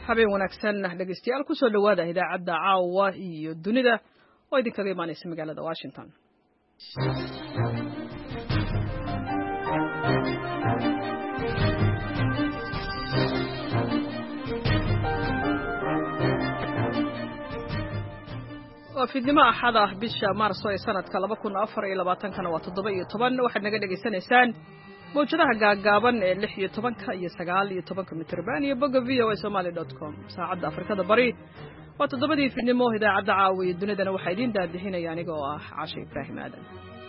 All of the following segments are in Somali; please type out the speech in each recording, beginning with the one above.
habeen wanaagsan dhegeystayaal ku soo dhawaada idaacadda caawa iyo dunida oo idinkaga imaanaysa magaalada Washington. وفيدنا أحد بيش مارس سنة 2024 كان وتضبي طبعا واحد نقدر يسنسان موجودة جابن اللي طبعا كي سجال طبعا كمترباني بقى voasomali.com ساعد أفريقيا دبري وتضبي في النمو هذا عد عاوي الدنيا ده وحيدين ده هنا يعني جوا عشان إبراهيم آدم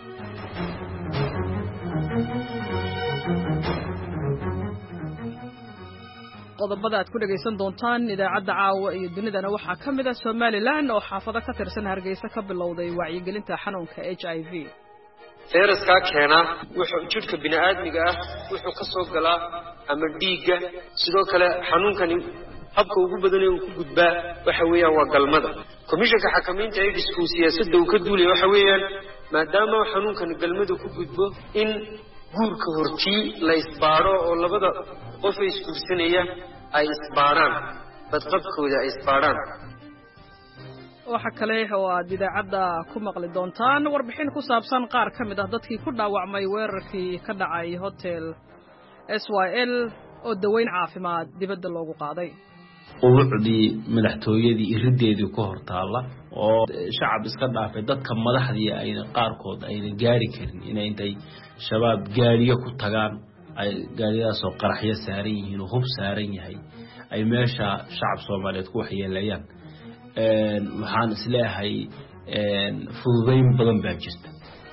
qodobada ku dhageysan doontaan idaacadda caawa iyo dunidana waxaa ka mid ah Somaliland oo xaafado ka tirsan Hargeysa ka bilowday wacyigelinta xanuunka HIV. fayraska keena wuxuu jirka bini'aadmiga ah wuxuu ka soo galaa ama dhiigga sidoo kale xanuunkani habka ugu badan ee uu ku gudbaa waxa weeyaan waa galmada. Komishanka xakamaynta AIDS-ku siyaasadda uu ka duulay waxa weeyaan maadaama xanuunkan galmadu ku gudbo in guurka hortii la isbaaro oo labada qof ay isguursanaya ay isbaaraan badqabkooda ay isbaaraan. waxa kale oo aad idaacadda ku maqli doontaan warbixin ku saabsan qaar ka mid ah dadkii ku dhaawacmay weerarkii ka dhacay hotel SYL oo daweyn caafimaad dibadda loogu qaaday. qubuucdii madaxtooyadii irideedii ku hortaala oo shacab iska dhaafay dadka madaxdii ay qaarkood ay gaari karin inay intay shabaab gaariyo ku tagaan ay gaariyaas oo qaraxyo saaran yihiin oo hub saaran yahay ay meesha shacab Soomaaliyeed ku waxyeelayaan waxaan isleeyahay fududeyn badan baa jirta.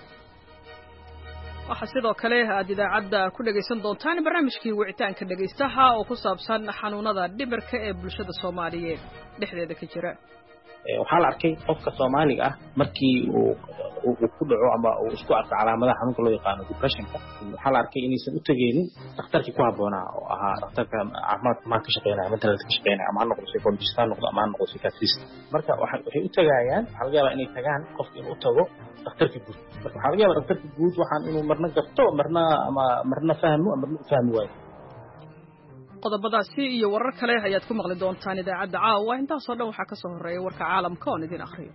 waxa sidoo kale aad idaacadda ku dhageysan doontaan barnaamijkii wicitaanka dhageystaha oo ku saabsan xanuunada dhimirka ee bulshada Soomaaliyeed dhexdeeda ka jira. waxaa la arkay qofka Soomaaliga ah markii uu ku dhaco ama uu isku arko calaamadaha xanuunka loo yaqaan depressionka waxaa la arkay inaysan u tageenin dhakhtarkii ku habboonaa oo ahaa dhakhtarka caafimaadka ma ka shaqeynaya mental ka shaqeynaya ama noqdo psychologist noqdo ama noqdo psychiatrist marka waxay u tagayaan waxa laga yaabaa inay tagaan qofka inuu tago dhakhtarka guud marka waxa laga yaabaa dhakhtarka guud waxaan inuu marna garto marna fahmo ama marna fahmi waayo. qodobadaasi iyo warar kale ayaad ku maqli doontaan idaacadda caawa intaas oo dhan waxa ka soo horeeya warka caalamka oo idin akhriyo.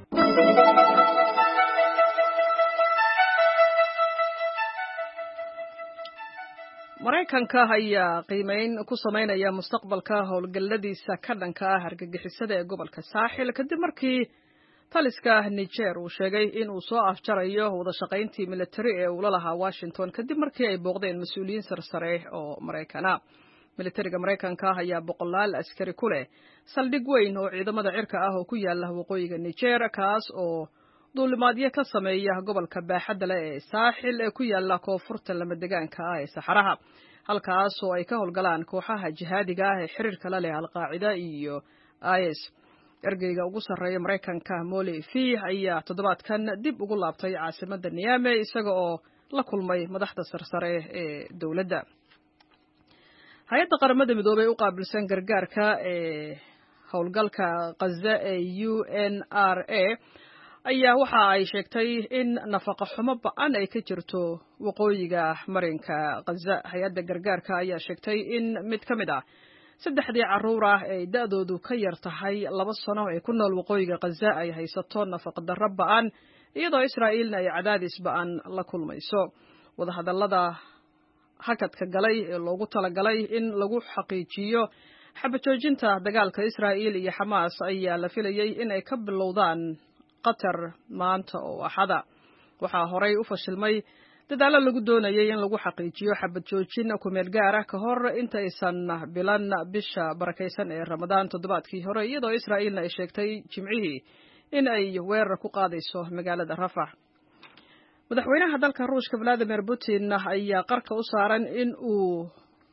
Mareykanka ayaa qiimeyn ku sameynaya mustaqbalka howlgalladiisa ka dhanka ah argagixisada ee gobolka Saaxil kadib markii taliska Niger uu sheegay in uu soo afjarayo wada shaqayntii military ee uu la lahaa Washington kadib markii ay booqdeen mas'uuliyiin sarsare oo Mareykana. militariga Mareykanka ayaa boqolaal askari ku leh saldhig weyn oo ciidamada cirka ah oo ku yaala waqooyiga Niger kaas oo duulimaadyo ka sameeya gobolka baaxadda leh ee Saaxil ee ku yaala koonfurta lama deegaanka ah ee Saxaraha halkaas oo ay ka howlgalaan kooxaha jihaadiga ah ee xiriirka la leh Al-Qaacida iyo IS. ergeyga ugu sarreeya Mareykanka Molefi ayaa toddobaadkan dib ugu laabtay caasimadda Niamey isaga oo la kulmay madaxda sarsare ee dawladda. hay'adda qaramada midoobay u qaabilsan gargaarka ee howlgalka Gaza ee UNRWA ayaa waxa ay sheegtay in nafaqo xumo ba'an ay ka jirto waqooyiga marinka Gaza. hay'adda gargaarka ayaa sheegtay in mid ka mid ah saddexdii carruur ah ee da'doodu ka yar tahay 2 sano ee ku nool waqooyiga Gaza ay haysato nafaqo darro ba'an iyadoo Israa'iilna ay cadaadis ba'an la kulmayso. wadahadallada hakadka galay ee loogu talagalay in lagu xaqiijiyo xabajoojinta dagaalka Israa'iil iyo Xamaas ayaa la filayay in ay ka bilowdaan Qatar maanta oo Axada. waxaa horay u fashilmay dadaalo lagu doonayay in lagu xaqiijiyo xabajoojin ku meel gaar ah ka hor inta aysan bilan bisha barakeysan ee Ramadaan toddobaadkii hore iyadoo Israa'iilna ay sheegtay Jimcihii in ay weerar ku qaadayso magaalada Rafah. madaxweynaha dalka Ruushka Vladimir Putin ayaa qarka u saaran in uu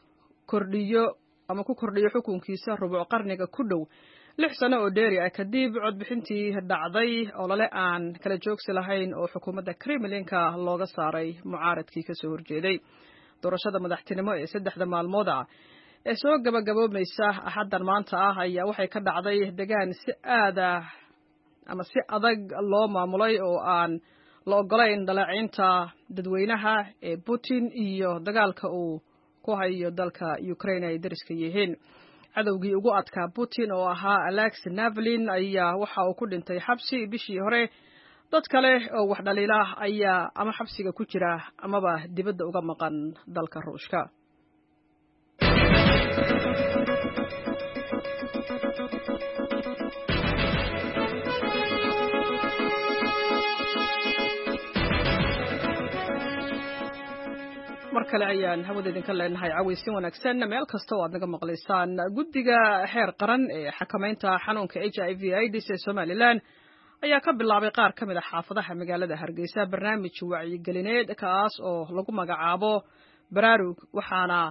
ku kordhiyo xukunkiisa rubuc qarniga ku dhow 6 sano oo dheeri ah kadib codbixintii dhacday olole aan kala joogsi lahayn oo xukuumadda Kremlinka looga saaray mucaaradkii ka soo horjeeday. doorashada madaxtinimo ee 3 maalmood ah ee soo gabagaboomaysa Axaddan maanta ah ayaa waxay ka dhacday deegaan si adag loo maamulay oo aan la ogolayn dhaleecaynta dadweynaha ee Putin iyo dagaalka uu ku hayo dalka Ukraine ay dariska yihiin. cadowgii ugu adkaa Putin oo ahaa Alexei Navalny ayaa waxa uu ku dhintay xabsi bishii hore. dad kale oo wax dhaliila ayaa ama xabsiga ku jira amaba dibadda uga maqan dalka Ruushka. markale ayaan hawada idinka leenahay cawaysin wanaagsan meel kasta oo aad naga maqlaysaan. guddiga heer qaran ee xakamaynta xanuunka HIV/AIDS ee Somaliland ayaa ka bilaabay qaar ka mid ah xaafadaha magaalada Hargeysa barnaamij wacyigelineed kaas oo lagu magacaabo Baraarug, waxaana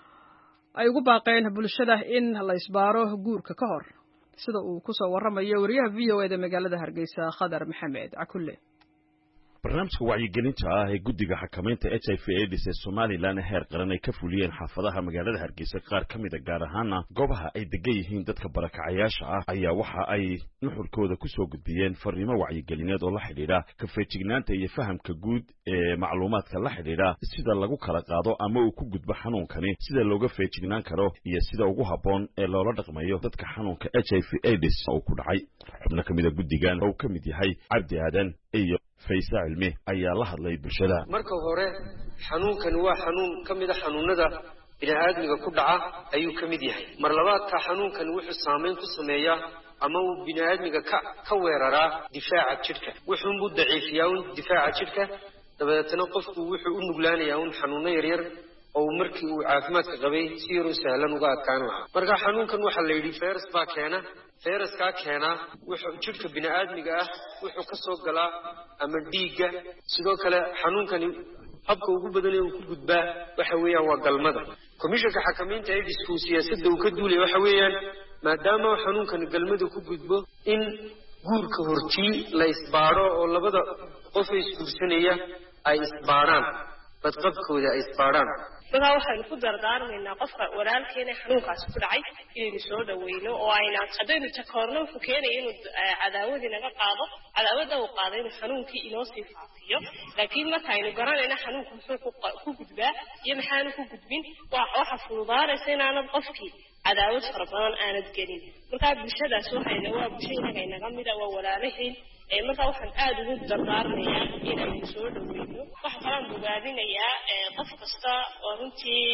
ay ugu baaqeen bulshada in la isbaaro guurka ka hor, sida uu ku soo waramayo wariyaha VOA da magaalada Hargeysa Khadar Maxamed Cakulle. barnaamijka wacyigelinta ah ee guddiga xakamaynta HIV/AIDS ee Somaliland heer qaran ay ka fuliyeen xaafadaha magaalada Hargeysa qaar ka mid ah gaar ahaan goobaha ay degan yihiin dadka barakacayaasha ah ayaa waxa ay nuxurkooda ku soo gudbiyeen fariimo wacyigelineed oo la xidhiidha ka feejignaanta iyo fahamka guud ee macluumaadka la xidhiidha sida lagu kala qaado ama uu ku gudbo xanuunkani, sida looga feejignaan karo iyo sida ugu habboon ee loola dhaqmayo dadka xanuunka HIV/AIDS uu ku dhacay. xubno ka mid ah guddigan oo ka mid yahay Cabdi Aadan iyo Faysa Cilmi ayaa la hadlay bulshada. marka hore xanuunkan waa xanuun ka mid ah xanuunada bini'aadmiga ku dhaca ayuu ka mid yahay. mar labaadka xanuunkan wuxuu saameyn ku sameeyaa ama uu bini'aadmiga ka weeraraa difaaca jidhka. wuxuu daciifiyaa difaaca jidhka, dabadeetna qofku wuxuu u nuglaanayaa xanuuno yaryar oo markii uu caafimaadka qabay si yar oo sahlan uga adkaan lahaa. marka xanuunkan waxa la yidhi virus baa keena. viruska keena wuxuu jidhka bini'aadmiga ah wuxuu ka soo galaa ama dhiigga. sidoo kale xanuunkani habka ugu badan ee uu ku gudbaa waxa weeyaan waa galmada. komishanka xakamaynta AIDS-ku siyaasadda uu ka duulay waxa weeyaan maadaama xanuunkani galmada ku gudbo in guurka hortii la isbaaro oo labada qof ee isguursanaya ay isbaaraan, badqabkooda ay isbaaraan. markaa waxaynu ku dardaarmaynaa qofka walaalkeena xanuunkaasi ku dhacay inaynu soo dhaweyno oo aynaan haddaynu takoorno wuxuu keenaya inuu cadaawadii naga qaado, cadaawadda uu qaado inuu xanuunkii inoo sii faafiyo. laakiin markaaynu garanayna xanuunku muxuu ku gudbaa iyo maxaanu ku gudbin, waxa fududaanaysa inaanad qofkii cadaawad fara badan aanad gelin. markaa bulshadaas waa bulsho inaga inaga mida, waa walaalahayn. markaa waxaan aada ugu dardaarmayaa inaynu soo dhaweyno. waxa kalaan bogaadinayaa qof kasta oo runtii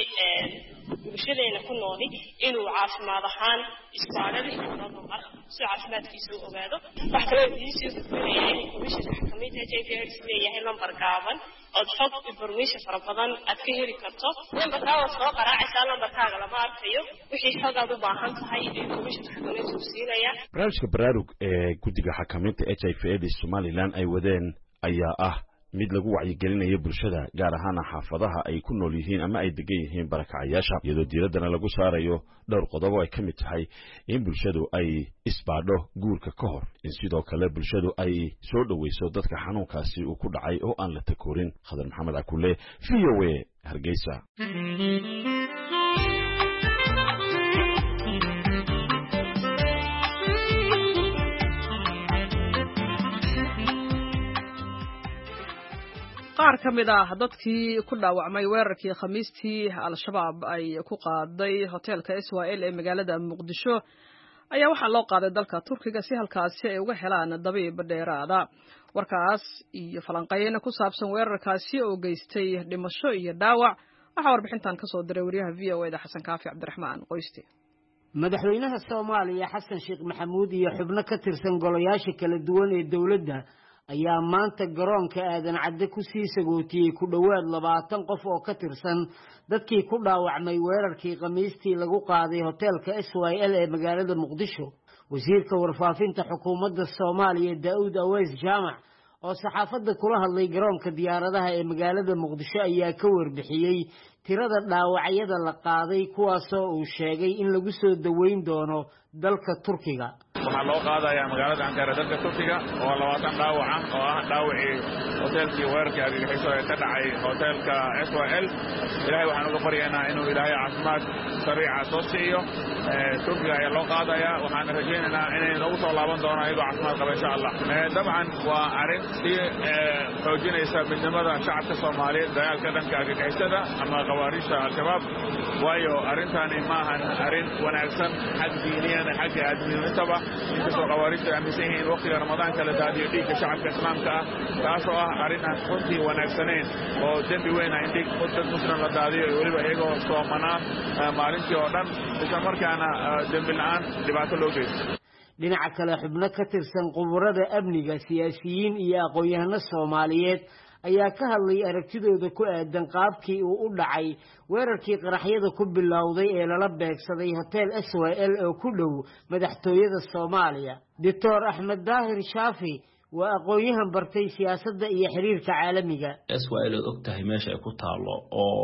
bulshadeena ku nooli inuu caafimaad ahaan isbaaro lixdooda mar si caafimaadkiisa u ogaado. waxa kaloo idiinsii gudbinayaa in komishanka xakamaynta HIV/AIDS leeyahay lambar gaaban ood xog information fara badan aad ka heli karto. lambarkaa waad soo qaraacaysaa, lambarkaaga lama arkayo. wixii xog aad u baahan tahay ee komishanka xakamaynta uu siinaya. barnaamijka Baraarug ee guddiga xakamaynta HIV/AIDS Somaliland ay wadeen ayaa ah mid lagu wacyigelinayo bulshada gaar ahaan xaafadaha ay ku nool yihiin ama ay degan yihiin barakacayaasha, iyadoo diiradana lagu saarayo dhowr qodob oo ay ka mid tahay in bulshadu ay isbaadho guurka ka hor, in sidoo kale bulshadu ay soo dhaweyso dadka xanuunkaasi uu ku dhacay oo aan la takoorin. Khadar Maxamed Cakulle, VOA, Hargeysa. qaar ka mid ah dadkii ku dhaawacmay weerarkii Khamiistii Al-Shabaab ay ku qaaday hoteelka Israel ee magaalada Muqdisho ayaa waxaa loo qaaday dalka Turkiga si halkaasi ay uga helaan dabiib dheeraada. warkaas iyo falanqeyn ku saabsan weerarkaasi oo geystay dhimasho iyo dhaawac waxaa warbixintan ka soo diray wariyaha VOA da Xasan Kaafi Cabdiraxmaan Qoyste. madaxweynaha Soomaaliya Xasan Sheekh Maxamuud iyo xubno ka tirsan golayaasha kala duwan ee dawladda ayaa maanta garoonka aadan cadde ku sii sagootiyey ku dhowaad 20 qof oo ka tirsan dadkii ku dhaawacmay weerarkii Khamiistii lagu qaaday hoteelka Israel ee magaalada Muqdisho. wasiirka warfaafinta xukuumadda Soomaaliya Daawud Aweys Jaamac oo saxaafadda kula hadlay garoonka diyaaradaha ee magaalada Muqdisho ayaa ka warbixiyey tirada dhaawacyada la qaaday kuwaasoo uu sheegay in lagu soo daweyn doono dalka Turkiga. waxaa loo qaadayaa magaalada Ankara dadka Turkiga oo 20 dhaawac ah oo ah dhaawacii hoteelkii weerarkii argagixiso ee ka dhacay hoteelka SYL ilaahay waxaan uga baryaynaa inuu ilaahay caafimaad sariica soo siiyo Turkiga ayaa loo qaadayaa waxaan rajaynaynaa inay nagu soo laaban doonaan iyagoo caafimaad qaba insha Allah dabcan waa arrin si xoojinaysa midnimada shacabka Soomaaliyeed dagaalka dhanka argagixisada ama khawaarijta al-shabaab waayo arrintani maahan arrin wanaagsan xag diiniyan xag aadminimada inkastoo khawaarijta aaminsan yihiin waqtiga ramadaanka la daadiyo dhiigga shacabka islaamka ah taasoo ah arrin aan runtii wanaagsanayn oo dembi weyn ah in dhiig dad muslim la daadiyo weliba iyagoo soomanaa maalintii oo dhan isla markaana dembi la'aan dhibaato loo geysto dhinaca kale xubno ka tirsan quburada amniga siyaasiyiin iyo aqoon-yahano Soomaaliyeed ayaa ka hadlay aragtidooda ku aadan qaabkii uu u dhacay weerarkii qaraxyada ku bilowday ee lala beegsaday hotel SYL oo ku dhow madaxtooyada Soomaaliya Dr. Axmed Daahir Shaafi waa aqoon-yahan bartay siyaasadda iyo xiriirka caalamiga SYL oo ogtahay meesha ay ku taalo oo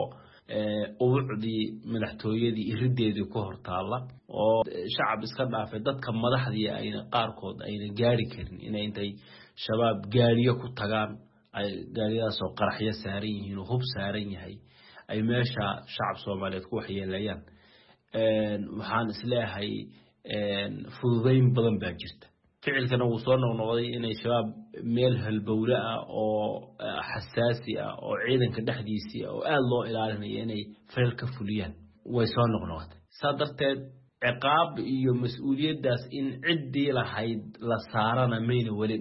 ubucdii madaxtooyadii irideedii ku hortaala oo shacab iska dhaafay dadka madaxdii ayna qaarkood ayna gaari karin inay intay shabaab gaariyo ku tagaan ay gaariyadaas oo qaraxyo saaran yihiin oo hub saaran yahay ay meesha shacab Soomaaliyeed ku waxyeelayaan waxaan isleeyahay fududeyn badan baa jirta ficilkana uu soo noqnoqday inay shabaab meel halbowle ah oo xasaasi ah oo ciidanka dhexdiisii oo aad loo ilaalinayo inay feel ka fuliyaan way soo noqnoqday sadarteed ciqaab iyo mas'uuliyadaas in ciddii lahayd la saarana mayna wali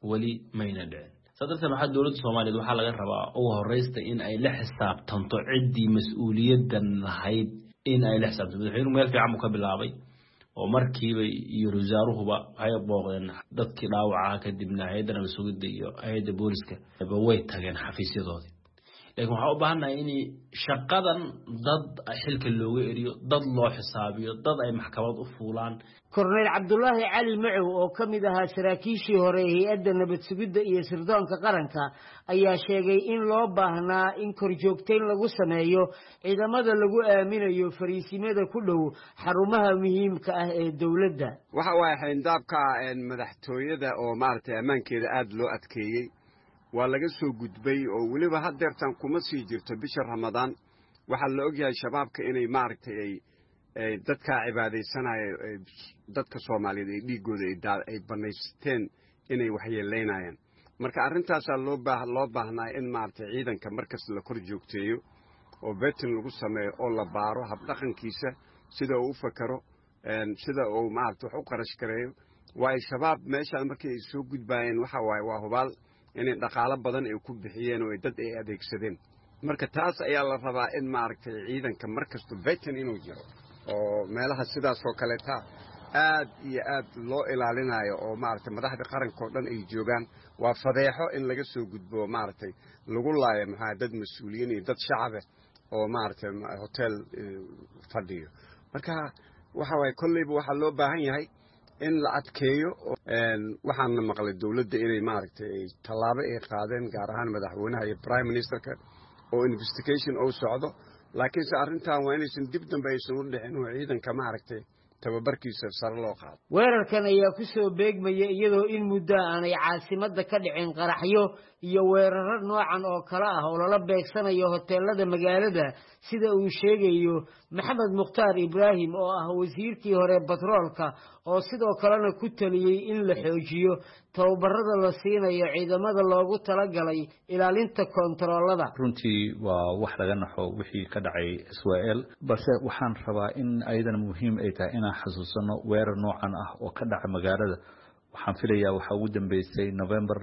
dhicin sadarteed waxaa dawladda Soomaaliyeed waxaa laga rabaa ugu horeysta in ay la xisaabtanto ciddii mas'uuliyadan lahayd in ay la xisaabtanto madaxweynuhu meel fiican ka bilaabay oo markiiba iyo wasaaruhuba ay booqdeen dadkii dhaawaca kadibna hay'adda mas'uuliyadda iyo hay'adda booliska way tageen xafiisyadoodii laakiin waxa u baahanahay in shaqadan dad xilka looga eriyo dad loo xisaabiyo dad ay maxkamad u fuulaan Korneyl Cabdullaahi Cali Macow oo kamid ahaa saraakiishii hore hay'adda nabad sugidda iyo sirdoonka qaranka ayaa sheegay in loo baahnaa in korjoogteyn lagu sameeyo ciidamada lagu aaminayo fariisimada ku dhow xarumaha muhiimka ah ee dawladda waxa way xeyndaabka madaxtooyada oo maartay amaankeeda aad loo adkeeyay waa laga soo gudbay oo waliba hadeertan kuma sii jirto bisha Ramadaan waxa la ogyahay shabaabka inay maartay ay dadka cibaadeysanaya dadka Soomaaliyeed ee dhiigooda ay banaysteen inay waxyeeleynayaan marka arintaas loo baahnaa in maartay ciidanka markas la kor joogteeyo oo beetin lagu sameeyo oo la baaro hab dhaqankiisa sida uu fakaro sida uu maartay wax u qarash gareeyo way shabaab meesha markii ay soo gudbayeen waxa waa hubaal inay dhaqaale badan ay ku bixiyeen oo dad ay adeegsadeen marka taas ayaa la rabaa in maartay ciidanka markasto beetin inuu jiro oo meelaha sidaas oo kale aad iyo aad loo ilaalinayo oo maartay madaxda qaranka oo dhan ay joogaan waa fadeexo in laga soo gudbo maartay lagu laayo maxaa dad mas'uuliyiin iyo dad shacab oo maartay hotel fadhiyo marka waxa way kulliba waxa loo baahan yahay in la adkeeyo waxaan maqlay dawladda inay maartay talaabo ay qaadeen gaar ahaan madaxweynaha iyo prime ministerka oo investigation oo socdo laakiin se arrintan waa inaysan dib dambe aysan u dhicin oo ciidanka maartay tababarkiisa sare loo qaado weerarkan ayaa ku soo beegmaya iyadoo in muddo aanay caasimadda ka dhicin qaraxyo iyo weeraro noocan oo kala ah oo lala beegsanayo hoteelada magaalada sida uu sheegayo Maxamed Mukhtaar Ibraahim oo ah wasiirkii hore batroolka oo sidoo kalena ku taliyay in la xoojiyo tababarada la siinayo ciidamada loogu talagalay ilaalinta kontaroolada runtii waa wax laga naxo wixii ka dhacay SYL balse waxaan rabaa in aydan muhiim ay tahay inaan xasuusano weerar noocan ah oo ka dhaca magaalada waxaan filayaa waxa ugu dambeysay November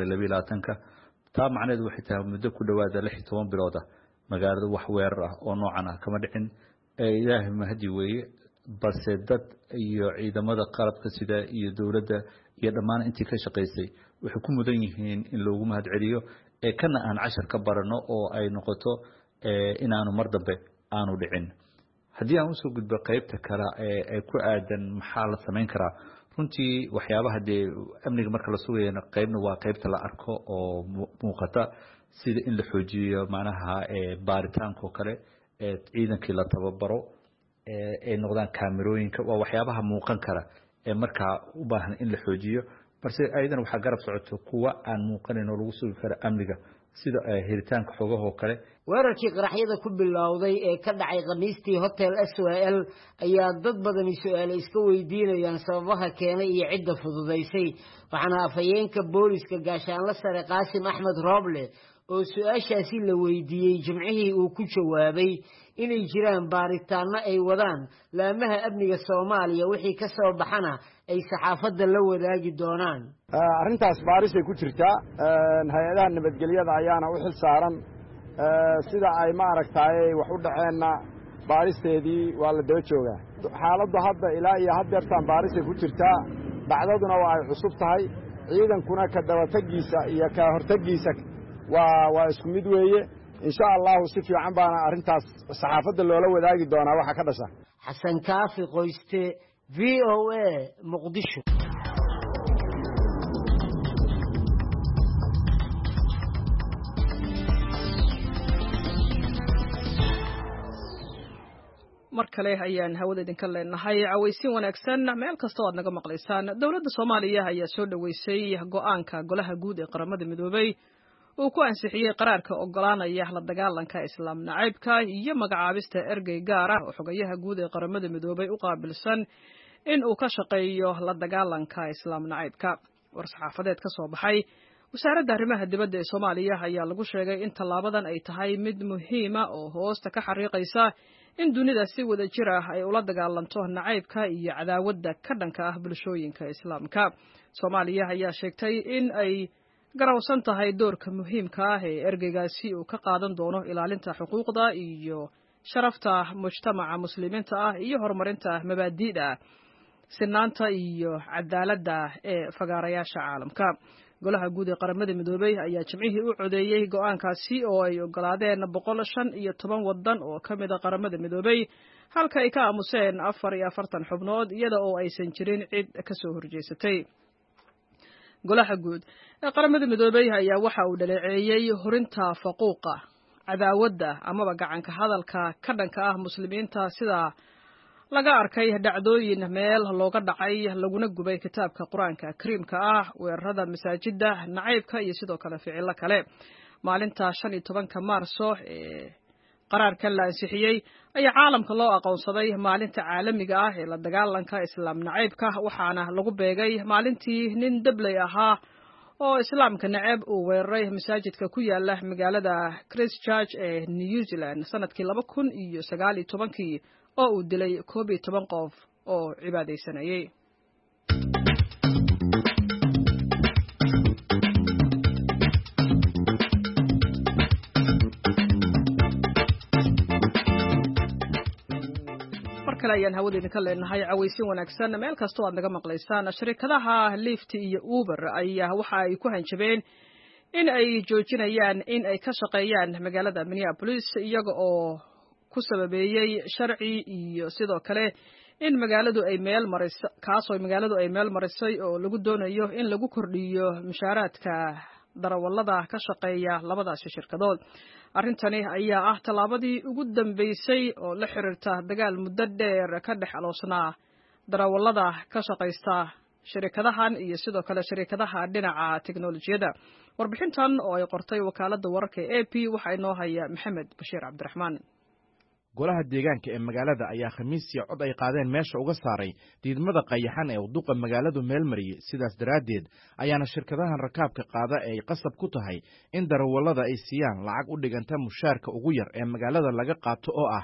2022 taa macnaheedu waxay tahay muddo ku dhawaada 16 bilood ah magaalada wax weerar ah oo noocan ah kama dhicin ilaahay mahadi weeye balse dad iyo ciidamada qalabka sida iyo dawladda iyo dhammaan intii ka shaqeysay waxay ku mudan yihiin in loogu mahad celiyo kana aan cashar ka barano oo ay noqoto inaanu mar dambe aanu dhicin haddii aan usoo gudbo qaybta kale ee ku aadan maxaa la samayn karaa runtii waxyaabaha dee amniga marka la sugayana qaybna waa qaybta la arko oo muuqata sida in la xoojiyo macnaha baaritaanka oo kale ciidankii la tababaro ay noqdaan kaamirooyinka waa waxyaabaha muuqan kara ee markaa u baahan in la xoojiyo balse ayadana waxaa garab socoto kuwa aan muuqanin oo lagu sugi karo amniga sida helitaanka xogahoo kale. weerarkii qaraxyada ku bilowday ee ka dhacay khamiistii hotel SYL ayaa dad badani su'aalo iska weydiinayaan sababaha keenay iyo cidda fududaysay waxaana afhayeenka booliska gaashaanle sare Qaasim Axmed Rooble oo su'aashaasi la weydiiyey jimcihii uu ku jawaabay inay jiraan baaritaano ay wadaan laamaha amniga Soomaaliya wixii ka soo baxana ay saxaafadda la wadaagi doonaan. arrintaas baaris ay ku jirtaa hay'adaha nabadgelyada ayaana u xil saaran sida ay maaragtay wax u dhaceenna baaristeedii waa la daba joogaa. xaaladdu hadda ilaa iyo haddeertaan baaris ay ku jirtaa dhacdaduna waa ay cusub tahay ciidankuna ka dabatagiisa iyo ka hortagiisa waa isku mid weeye insha allahu si fiican baana arrintaas saxaafadda loola wadaagi doonaa waxa ka dhasha. xasan kaafi qoyste VOA Muqdisho. mar kale ayaan hawada idinka leenahay cawaysiin wanaagsan meel kasta oo aad naga maqlaysaan. dowladda Soomaaliya ayaa soo dhaweysay go'aanka golaha guud ee qaramada midoobay uu ku ansixiyay qaraarka ogolaanaya la dagaalanka islaam nacaybka iyo magacaabista ergey gaar ah oo xogayaha guud ee qaramada midoobay u qaabilsan in uu ka shaqeeyo la dagaalanka islaam nacaybka. war-saxaafadeed ka soo baxay wasaaradda arrimaha dibadda ee Soomaaliya ayaa lagu sheegay in tallaabadan ay tahay mid muhiima oo hoosta ka xariiqaysa in dunida si wada jir ah ay ula dagaalanto nacaybka iyo cadaawadda ka dhanka ah bulshooyinka islaamka. Soomaaliya ayaa sheegtay in ay garawsan tahay doorka muhiimka ah ee ergeygaasi uu ka qaadan doono ilaalinta xuquuqda iyo sharafta mujtamaca muslimiinta ah iyo horumarinta mabaadi'da sinaanta iyo cadaaladda ee fagaarayaasha caalamka. golaha guud ee qaramada midoobay ayaa jimcihii u codeeyay go'aankaasi oo ay ogolaadeen 115 wadan oo ka mid ah qaramada midoobay halka ay ka aamuseen 44 xubnood iyada oo aysan jirin cid ka soo horjeesatay. golaha guud ee qaramada midoobay ayaa waxa uu dhaleeceeyay horinta faquuqa cadaawadda amaba gacanka hadalka ka dhanka ah muslimiinta sida laga arkay dhacdooyin meel looga dhacay laguna gubay kitaabka quraanka kariimka ah weerarada masaajida nacaybka iyo sidoo kale ficilo kale. maalinta 15 Maarso ee qaraarkan la ansixiyay ayaa caalamka loo aqoonsaday maalinta caalamiga ah ee la dagaalanka islaam nacaybka waxaana lagu beegay maalintii nin dabley ahaa oo islaamka nacab uu weeraray masaajidka ku yaala magaalada Christchurch ee New Zealand sanadkii 2019 oo uu dilay 11 qof oo cibaadeysanayay. markale ayaan hawada idinka leenahay cawaysiin wanaagsan meel kasta oo aad naga maqlaysaan. shirkadaha Lyft iyo Uber ayaa waxa ay ku hanjabeen in ay joojinayaan in ay ka shaqeeyaan magaalada Minneapolis iyaga oo ku sababeeyay sharci iyo sidoo kale in magaaladu ay meel marisay oo lagu doonayo in lagu kordhiyo mushaaraadka darawallada ka shaqeeya labadaas shirkadood. arrintani ayaa ah tallaabadii ugu dambeysay oo la xiriirta dagaal muddo dheer ka dhex aloosnaa darawallada ka shaqeysta shirkadahan iyo sidoo kale shirkadaha dhinaca tiknoolajiyada. warbixintan oo ay qortay wakaaladda wararka AP waxaa inoo haya Maxamed Bashiir Cabdiraxmaan. golaha deegaanka ee magaalada ayaa khamiistii cod ay qaadeen meesha uga saaray diidmada qayaxan ee duqa magaaladu meel mariyay. sidaas daraaddeed ayaana shirkadahan rakaabka qaada ay qasab ku tahay in darawallada ay siiyaan lacag u dhiganta mushaarka ugu yar ee magaalada laga qaato oo ah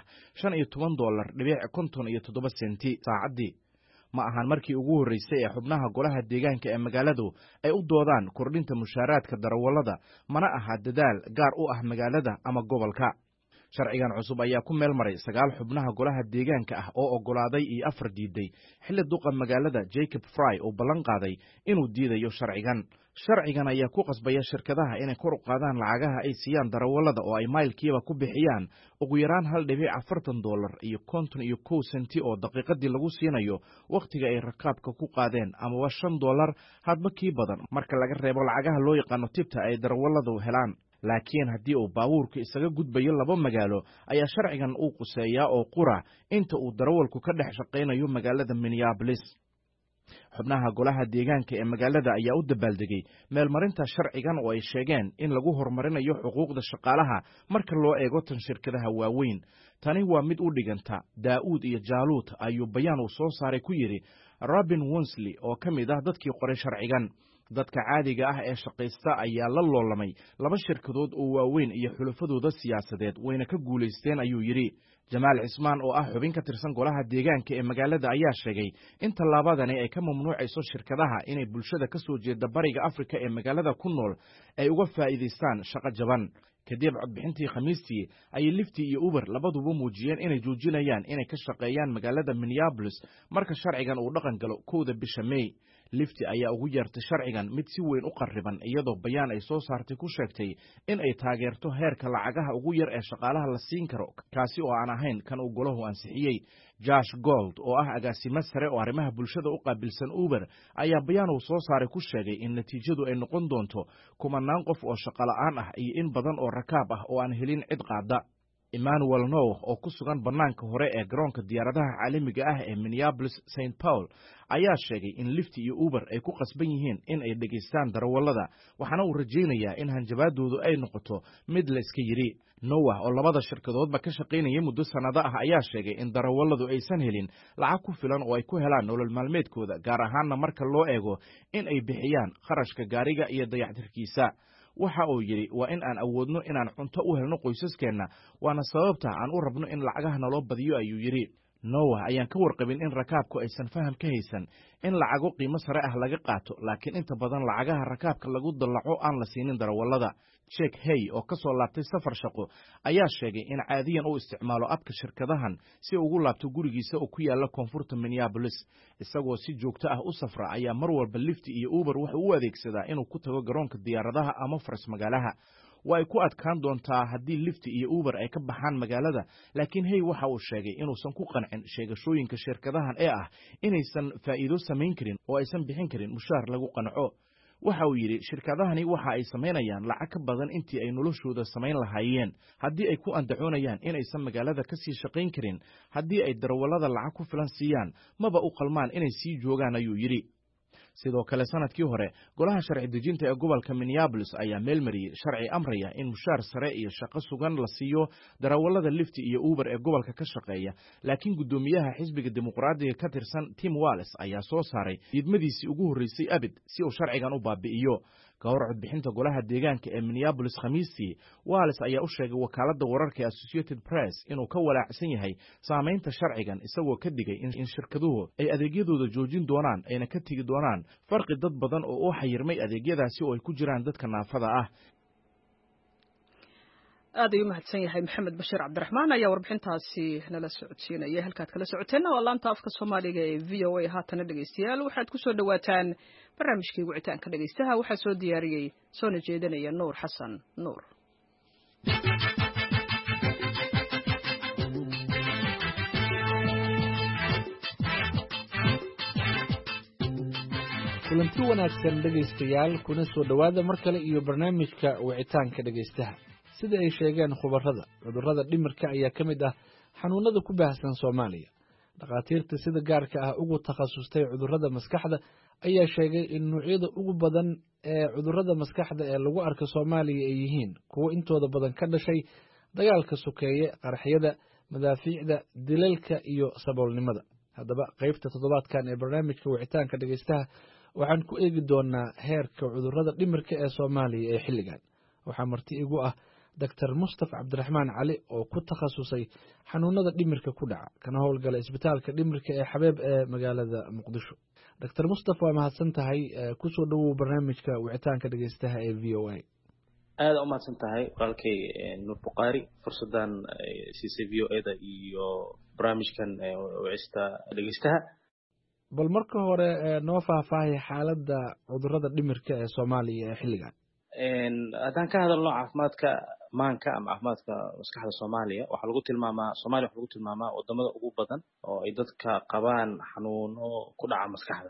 $15.57 saacaddii. ma ahan markii ugu horreysay ee xubnaha golaha deegaanka ee magaaladu ay u doodaan kordhinta mushaaraadka darawallada, mana aha dadaal gaar u ah magaalada ama gobolka. sharcigan cusub ayaa ku meel maray 9 xubnaha golaha deegaanka ah oo ogolaaday iyo 4 diiday xilli duqa magaalada Jacob Fry uu ballan qaaday inuu diidayo sharcigan. sharcigan ayaa ku qasbaya shirkadaha inay kor u qaadaan lacagaha ay siiyaan darawallada oo ay maylkiiba ku bixiyaan ugu yaraan $1.40 iyo 51 senti oo daqiiqadii lagu siinayo waqtiga ay rakaabka ku qaadeen amaba $5 hadba kii badan marka laga reebo lacagaha loo yaqaano tibta ay darawalladu helaan. laakiin haddii uu baabuurka isaga gudbayo 2 magaalo ayaa sharcigan uu quseeyaa oo qura inta uu darawalku ka dhex shaqaynayo magaalada Minneapolis. xubnaha golaha deegaanka ee magaalada ayaa u dabaaldegay meelmarinta sharcigan oo ay sheegeen in lagu horumarinayo xuquuqda shaqaalaha marka loo eego tan shirkadaha waaweyn. tani waa mid u dhiganta daa'uud iyo jaaluud ayuu bayaan uu soo saaray ku yidhi Robin Wonsley oo ka mid ah dadkii qoray sharcigan. dadka caadiga ah ee shaqaysta ayaa la loolamay laba shirkadood oo waaweyn iyo xulafadooda siyaasadeed wayna ka guulaysteen ayuu yidhi. Jamaal Cismaan oo ah xubin ka tirsan golaha deegaanka ee magaalada ayaa sheegay in tallaabadani ay ka mamnuucayso shirkadaha inay bulshada ka soo jeeda bariga Afrika ee magaalada ku nool ay uga faa'iidaystaan shaqo jaban. kadib codbixintii Khamiistii ay Lyft iyo Uber labaduba muujiyeen inay joojinayaan inay ka shaqeeyaan magaalada Minneapolis marka sharcigan uu dhaqan galo 1 bisha May. Lyft ayaa ugu yeertay sharcigan mid si weyn u qarriban iyadoo bayaan ay soo saartay ku sheegtay in ay taageerto heerka lacagaha ugu yar ee shaqaalaha la siin karo kaasi oo aan ahayn kan uu golahu ansixiyey. Josh Gold oo ah agaasimo sare oo arrimaha bulshada u qaabilsan Uber ayaa bayaan uu soo saaray ku sheegay in natiijadu ay noqon doonto kumanaan qof oo shaqo la'aan ah iyo in badan oo rakaab ah oo aan helin cid qaada. Emmanuel Noah oo ku sugan banaanka hore ee garoonka diyaaradaha caalamiga ah ee Minneapolis St. Paul ayaa sheegay in Lyft iyo Uber ay ku qasban yihiin in ay dhageystaan darawallada waxaana uu rajaynayaa in hanjabaadoodu ay noqoto mid la iska yiri. Noah oo labada shirkadoodba ka shaqaynaya muddo sanado ah ayaa sheegay in darawalladu aysan helin lacag ku filan oo ay ku helaan nolol maalmeedkooda gaar ahaanna marka loo eego in ay bixiyaan kharashka gaariga iyo dayactirkiisa. waxa uu yidhi waa in aan awoodno inaan cunto u helno qoysaskeenna waana sababta aan u rabno in lacagaha naloo badiyo ayuu yidhi. Noah ayaan ka warqabin in rakaabku aysan faham ka haysan in lacago qiimo sare ah laga qaato laakiin inta badan lacagaha rakaabka lagu dallaco aan la siinin darawallada. Sheikh Hay oo ka soo laabtay safar shaqo ayaa sheegay in caadiyan uu isticmaalo abka shirkadahan si ugu laabto gurigiisa oo ku yaala koonfurta Minneapolis. isagoo si joogto ah u safra ayaa mar walba Lyft iyo Uber wuxuu u adeegsadaa inuu ku tago garoonka diyaaradaha ama faras magaalaha. way ku adkaan doontaa haddii Lyft iyo Uber ay ka baxaan magaalada laakiin Hay waxa uu sheegay inuusan ku qancin sheegashooyinka shirkadahan ee ah inaysan faa'iido samayn karin oo aysan bixin karin mushaar lagu qanco. waxa uu yidhi shirkadahani waxa ay samaynayaan lacag ka badan intii ay noloshooda samayn lahaayeen haddii ay ku andacoonayaan inaysan magaalada ka sii shaqayn karin haddii ay darawallada lacag ku filan siiyaan maba u qalmaan inay sii joogaan ayuu yidhi. sidoo kale sanadkii hore golaha sharci dejinta ee gobolka Minneapolis ayaa meelmariyay sharci amraya in mushaar sare iyo shaqo sugan la siiyo darawallada Lyft iyo Uber ee gobolka ka shaqeeya laakiin gudoomiyaha xisbiga dimuqraadiga ka tirsan Tim Walz ayaa soo saaray diidmadiisii ugu horeysay abid si uu sharcigan u baabi'iyo. ka hor codbixinta golaha deegaanka ee Minneapolis Khamiistii Walz ayaa u sheegay wakaaladda wararka Associated Press inuu ka walaacsan yahay saamaynta sharcigan isagoo ka digay in shirkaduhu ay adeegyadooda joojin doonaan ayna ka tegi doonaan farqi dad badan oo u xayirmay adeegyadaasi oo ay ku jiraan dadka naafada ah. aad ayuu mahadsan yahay Maxamed Bashiir Cabdiraxmaan ayaa warbixintaasi nala socodsiinaya halkaad kala socoteena waa laanta afka Soomaaliga ee VOA haatan dhageystayaal waxaad ku soo dhawaataan barnaamijkii wicitaanka dhageystaha waxaa soo diyaariyay soona jeedinaya Nuur Xasan Nuur. kulanti wanaagsan dhageystayaal kuna soo dhawaada mar kale iyo barnaamijka wicitaanka dhageystaha. sida ay sheegeen khubarada cudurrada dhimirka ayaa ka mid ah xanuunada ku baahsan Soomaaliya. dhakhaatiirta sida gaarka ah ugu takhasustay cudurrada maskaxda ayaa sheegay in noocyada ugu badan ee cudurrada maskaxda ee lagu arko Soomaaliya ay yihiin kuwo intooda badan ka dhashay dagaalka sokeeye, qaraxyada, madaafiicda, dilalka iyo saboolnimada. haddaba qaybta toddobaadkan ee barnaamijka wicitaanka dhageystaha waxaan ku eegi doonaa heerka cudurrada dhimirka ee Soomaaliya ee xilligan. waxaa marti igu ah Dr. Mustafa Cabdiraxmaan Cali oo ku takhasusay xanuunada dhimirka ku dhaca kana howlgala isbitaalka dhimirka ee Xabeeb ee magaalada Muqdisho. Dr. Mustafa waa mahadsan tahay ku soo dhawow barnaamijka wicitaanka dhageystaha ee VOA. aad u mahadsan tahay walaalkay Nuur Buqaari fursadan siisay VOA-da iyo barnaamijkan wicista dhageystaha. bal marka hore noo faahfaahay xaaladda cudurrada dhimirka ee Soomaaliya ee xilligan. haddaan ka hadalno caafimaadka maanka ama caafimaadka maskaxda Soomaaliya waxaa lagu tilmaamaa wadamada ugu badan oo ay dadka qabaan xanuuno ku dhaca maskaxda.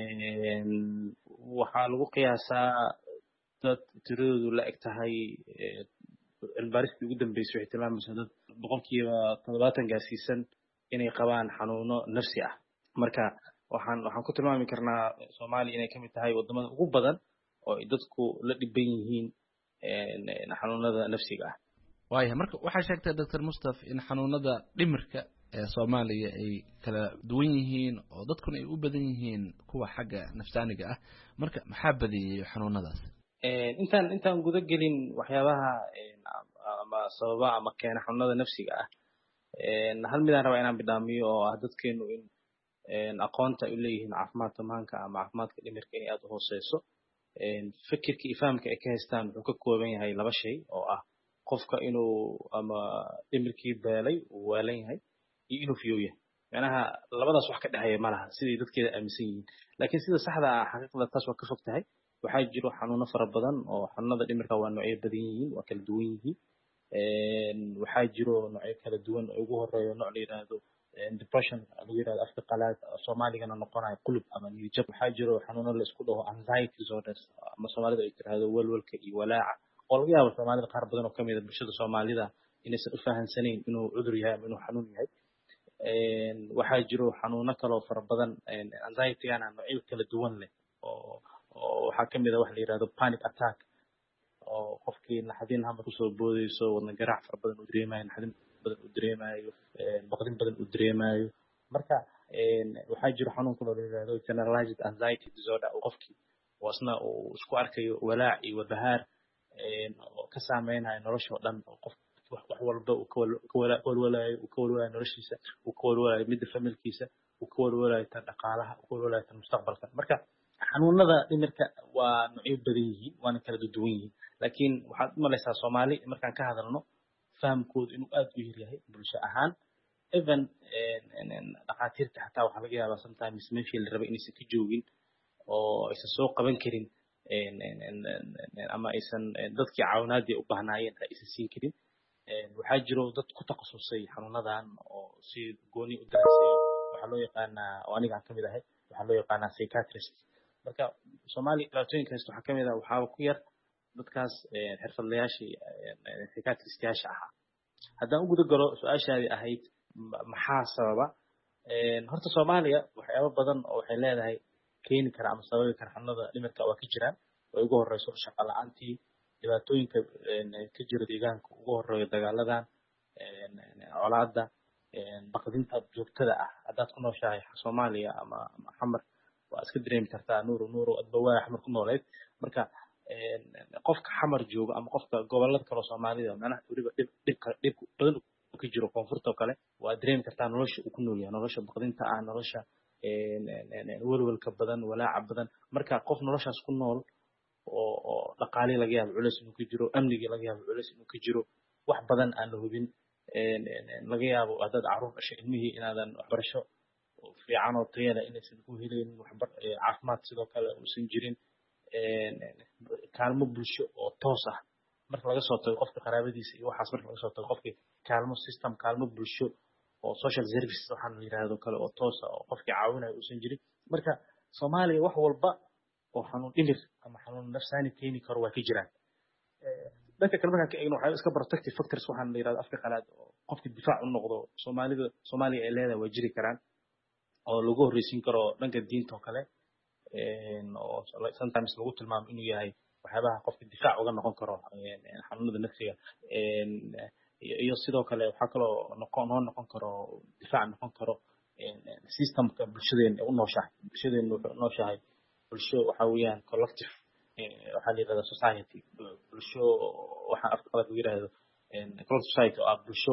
waxaa lagu qiyaasaa dad tiradoodu la eg tahay cilmibaaristii ugu dambeysay waxay tilmaamaysaa dad 70% gaarsiisan inay qabaan xanuuno nafsi ah. marka waxaan ku tilmaami karnaa Soomaaliya inay kamid tahay wadamada ugu badan oo ay dadku la dhiban yihiin xanuunada nafsiga ah. waayahay marka waxaa sheegtay Dr. Mustaf in xanuunada dhimirka ee Soomaaliya ay kala duwan yihiin oo dadkuna ay u badan yihiin kuwa xagga nafsaaniga ah marka maxaa badiyay xanuunadaas intaan guda gelin waxyaabaha ama sababa ama keena xanuunada nafsiga ah hal midaan rabaa inaan bidhaamiyo oo ah dadkeenu in aqoonta ay u leeyihiin caafimaadka maanka ama caafimaadka dhimirka inay aad u hooseyso fikirka iyo fahamka ay ka haystaan wuxuu ka kooban yahay laba shay oo ah qofka inuu ama dhimirkii beelay uu waalan yahay iyo inuu fiyow yahay macnaha labadaas wax ka dhexeeya ma laha sidii dadkeeda aaminsan yihiin laakiin sida saxda ah xaqiiqda taas waa ka fog tahay waxaa jiro xanuuno fara badan oo xanuunada dhimirka waa noocyo badan yihiin waa kala duwan yihiin waxaa jiro noocyo kala duwan oo ugu horeeyo nooc la yiraahdo depression lagu yiraahdo afka qalaad Soomaaligana noqonayo qulub ama niyad waxaa jiro xanuuno la isku dhaho anxiety disorders ama Soomaalida ay tiraahdo walwalka iyo walaaca oo laga yaabo Soomaalida qaar badan oo kamid ah bulshada Soomaalida inaysan u fahansaneyn inuu cudur yahay ama inuu xanuun yahay waxaa jiro xanuuno kale oo fara badan anxiety-gana noocyo kala duwan leh oo waxaa kamid ah wax la yiraahdo panic attack oo qofkii naxdin hamba kusoo boodayso wadna garaac fara badan uu dareemayo naxdin badan uu dareemayo baqdin badan uu dareemayo marka waxaa jiro xanuun kale oo la yiraahdo generalized anxiety disorder oo qofkii wasna uu isku arkayo walaac iyo walbahaar oo ka saameynayo nolosha oo dhan oo qof wax walba uu ka walwalayo noloshiisa uu ka walwalayo midda familkiisa uu ka walwalayo tan dhaqaalaha uu ka walwalayo tan mustaqbalka marka xanuunada dhimirka waa noocyo badan yihiin waana kala duwan yihiin laakiin waxaad u malaysaa Soomaali markaan ka hadalno fahamkoodu inuu aad u yar yahay bulsho ahaan even dhaqaatiirta xataa waxaa laga yaabaa sometimes meeshii la rabay inaysan ka joogin oo aysan soo qaban karin ama aysan dadkii caawinaadii u baahnaayeen aysan siin karin waxaa jiro dad ku takhasusay xanuunadan oo si gooni u daraaseeyo waxaa loo yaqaanaa oo aniga aan kamid ahay waxaa loo yaqaanaa psychiatrist marka Soomaaliya dhibaatooyinka haysta waxaa kamid ah waxaa ku yar dadkaas xirfadlayaashii psychiatristiyaasha ahaa haddaan u guda galo su-aashaadii ahayd maxaa sababa horta Soomaaliya waxyaabo badan oo waxay leedahay keeni kara ama sababi kara xanuunada dhimirka waa ka jiraan oo ugu horeyso shaqo la'aantii dhibaatooyinka ka jira deegaanka ugu horeeyo dagaaladan colaadda baqdinta joogtada ah haddaad ku nooshahay Soomaaliya ama xamar waa iska dareemi kartaa nuuru adba waa xamar ku nooleed marka qofka xamar jooga ama qofka gobolada kale Soomaalida macnaha waliba dhib badan ka jiro koonfurta kale waa dareemi kartaa nolosha uu ku nool yahay nolosha baqdinta ah nolosha walwalka badan walaaca badan marka qof noloshaas ku nool oo dhaqaale laga yaabo culays inuu ka jiro amniga laga yaabo culays inuu ka jiro wax badan aan la hubin laga yaabo haddaad caruur dhashay ilmihii inaadan waxbarasho fiican oo tayo leh inaysan ku helin caafimaad sidoo kale uusan jirin kaalmo bulsho oo toos ah marka laga soo tago qofka qaraabadiisa iyo waxaas marka laga soo tago qofkii kaalmo system kaalmo bulsho oo social service waxaan la yiraahdo kale oo toos ah oo qofkii caawinayo uusan jirin marka Soomaaliya wax walba oo xanuun dhimir ama xanuun nafsaani keeni karo waa ka jiraan dhanka kale markaan ka eegno waxaa iska protective factors waxaan la yiraahdo afka qalaad oo qofkii difaac u noqdo Soomaaliya ay leedahay waa jiri karaan oo lagu horeysiin karo dhanka diinta oo kale oo sometimes lagu tilmaamo inuu yahay waxyaabaha qofka difaac uga noqon karo xanuunada nafsiga iyo sidoo kale waxaa kaloo noqon karo difaac noqon karo systemka bulshadeena u nooshahay bulshadeena wuxuu nooshahay bulsho waxa weeyaan collective waxaa la yiraahdaa society bulsho waxa afka qalaad lagu yiraahdo collective society oo bulsho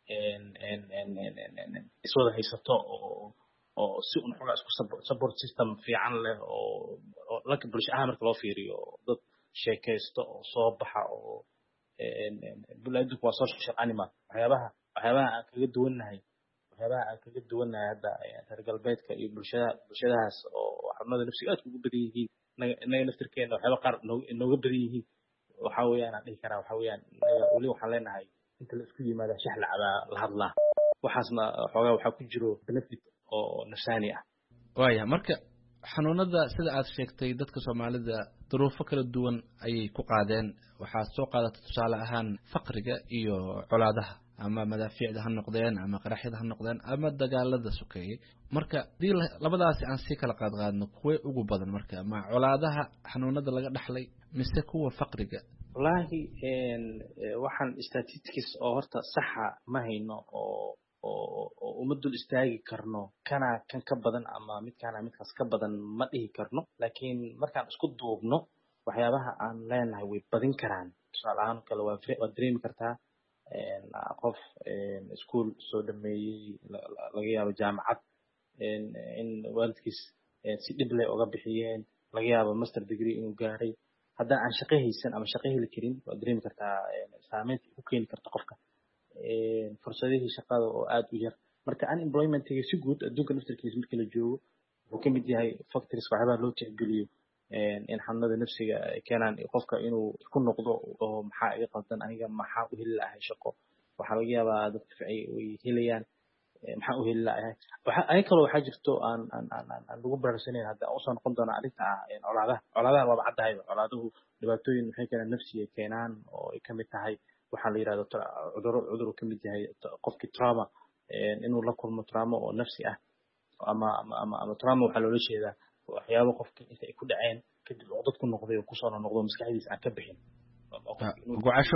iswada haysato oo si un xogaa isku support system fiican leh oo laka bulsho ahaan marka loo fiiriyo dad sheekaysto oo soo baxa oo bulaadku waa social animal waxyaabaha aan kaga duwannahay hadda reer galbeedka iyo bulshadahaas oo xanuunada nafsiga aad ugu badan yihiin inaga naftirkeena waxyaaba qaar inooga badan yihiin waxa weeyaan aan dhihi karaa waxa weeyaan weli waxaan leenahay inta la isku yimaada shax la cabaa la hadlaa waxaasna xoogaa waxaa ku jiro benefit oo nafsaani ah waaya marka xanuunada sida aad sheegtay dadka Soomaalida duruufo kala duwan ayay ku qaadeen waxaa soo qaadatay tusaale ahaan faqriga iyo colaadaha ama madaafiicda ha noqdeen ama qaraxyada ha noqdeen ama dagaalada sokeeyey marka hadii labadaasi aan si kala qaadqaadno kuwee ugu badan marka ma colaadaha xanuunada laga dhaxlay mise kuwa faqriga wallahi waxaan statistics oo horta saxa ma hayno oo uma dul istaagi karno kan ka badan ama midkaas ka badan ma dhihi karno laakiin markaan isku duubno waxyaabaha aan leenahay way badin karaan tusaale ahaan kale waa dareemi kartaa qof iskuul soo dhameeyey laga yaabo jaamacad in waalidkiis si dhib leh uga bixiyeen laga yaabo master degree inuu gaaray haddaan aan shaqo haysan ama shaqo heli karin waa dareemi kartaa saameynta ku keeni karta qofka fursadihii shaqada oo aad u yar marka unemploymentiga si guud adduunka naftirkiisa markii la joogo wuxuu ka mid yahay factors waxyaabaha loo tixgeliyo in xanuunada nafsiga ay keenaan qofka inuu ku noqdo oo maxaa iga qaldan aniga maxaa u heli lahay shaqo waxaa laga yaabaa dadka ficay way helayaan maxaa u heli lahay ay kaloo waxaa jirto aan lagu baraarsanayn hadda aan usoo noqon doona arrinta colaadaha waaba caddahay colaaduhu dhibaatooyin maxay keenaan nafsiga keenaan oo ay kamid tahay waxaa la yidhahdo cudur ka mid yahay qofkii trauma inuu la kulmo trauma oo nafsi ah ama trauma waxaa loola jeedaa waxyaabo qofka inta ay ku dhaceen kadib cudad ku noqday oo kusoo noqdo maskaxdiisa aan ka bixin gocasho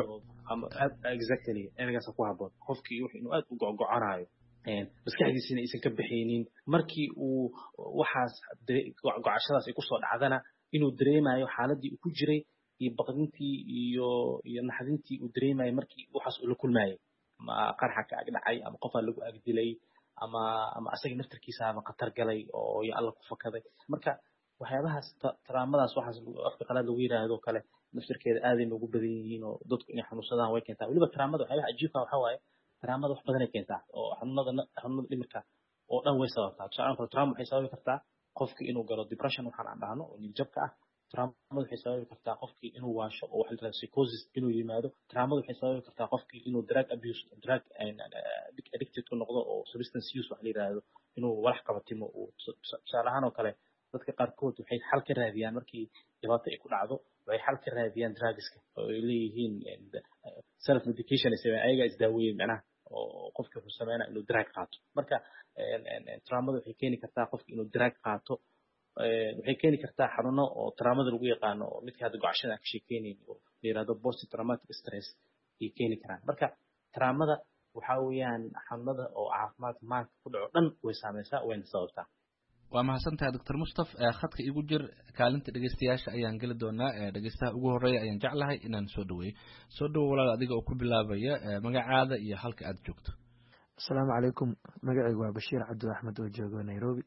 exactly ergaas ku haboon qofkii wuxuu inuu aad u go'go'anayo maskaxdiisina aysan ka bixinin markii uu waxaas gocashadaas ay kusoo dhacdana inuu dareemayo xaaladii uu ku jiray iyo baqdintii iyo naxdintii uu dareemayo markii waxaas uu la kulmayay ama qarxa ka ag dhacay ama qofaa lagu ag dilay ama asaga naftarkiisaaba khatar galay oo ya alla ku fakaday marka waxyaabahaas taraamadaas waxaas afka qalaad lagu yiraahdo kale naftarkeeda aad ay ugu badan yihiin oo dadku inay xanuunsadaan way keentaa waliba taraamada waxyaabaha cajiibka waxa waaye taraamada wax badan ay keentaa oo xanuunada dhimirka oo dhan way sababtaa tusaale kale taraama waxay sababi kartaa qofkii inuu galo depression waxaan aan dhahno oo niyadjabka ah taraamada waxay sababi kartaa qofkii inuu waasho oo waxa la yiraahdo psychosis inuu yimaado taraamada waxay sababi kartaa qofkii inuu drug abuse drug addicted ku noqdo oo substance use waxa la yiraahdo inuu walax qabatimo oo tusaale ahaan oo kale dadka qaarkood waxay xal ka raadiyaan markii dhibaato ay ku dhacdo waxay xal ka raadiyaan drugska oo ay leeyihiin self medication ayaga isdaaweeyeen macnaha oo qofka wuxuu sameynaa inuu drug qaato marka taraamada waxay keeni kartaa qofka inuu drug qaato waxay keeni kartaa xanuuno oo taraamada lagu yaqaano oo midka hadda gocashada aan ka sheekeynayni oo la yiraahdo post traumatic stress ay keeni karaan marka taraamada waxaa weeyaan xanuunada oo caafimaad maanka ku dhaco dhan way saameysaa wayna sababtaa waa mahadsantahay Dr. Mustaf khadka igu jir kaalinta dhageystayaasha ayaan gali doonaa dhageystaha ugu horeeya ayaan jeclahay inaan soo dhaweeyo walaal adiga oo ku bilaabaya magacaada iyo halka aad joogto assalaamu calaykum magacaygu waa Bashiir Cabdi Axmed oo jooga Nairobi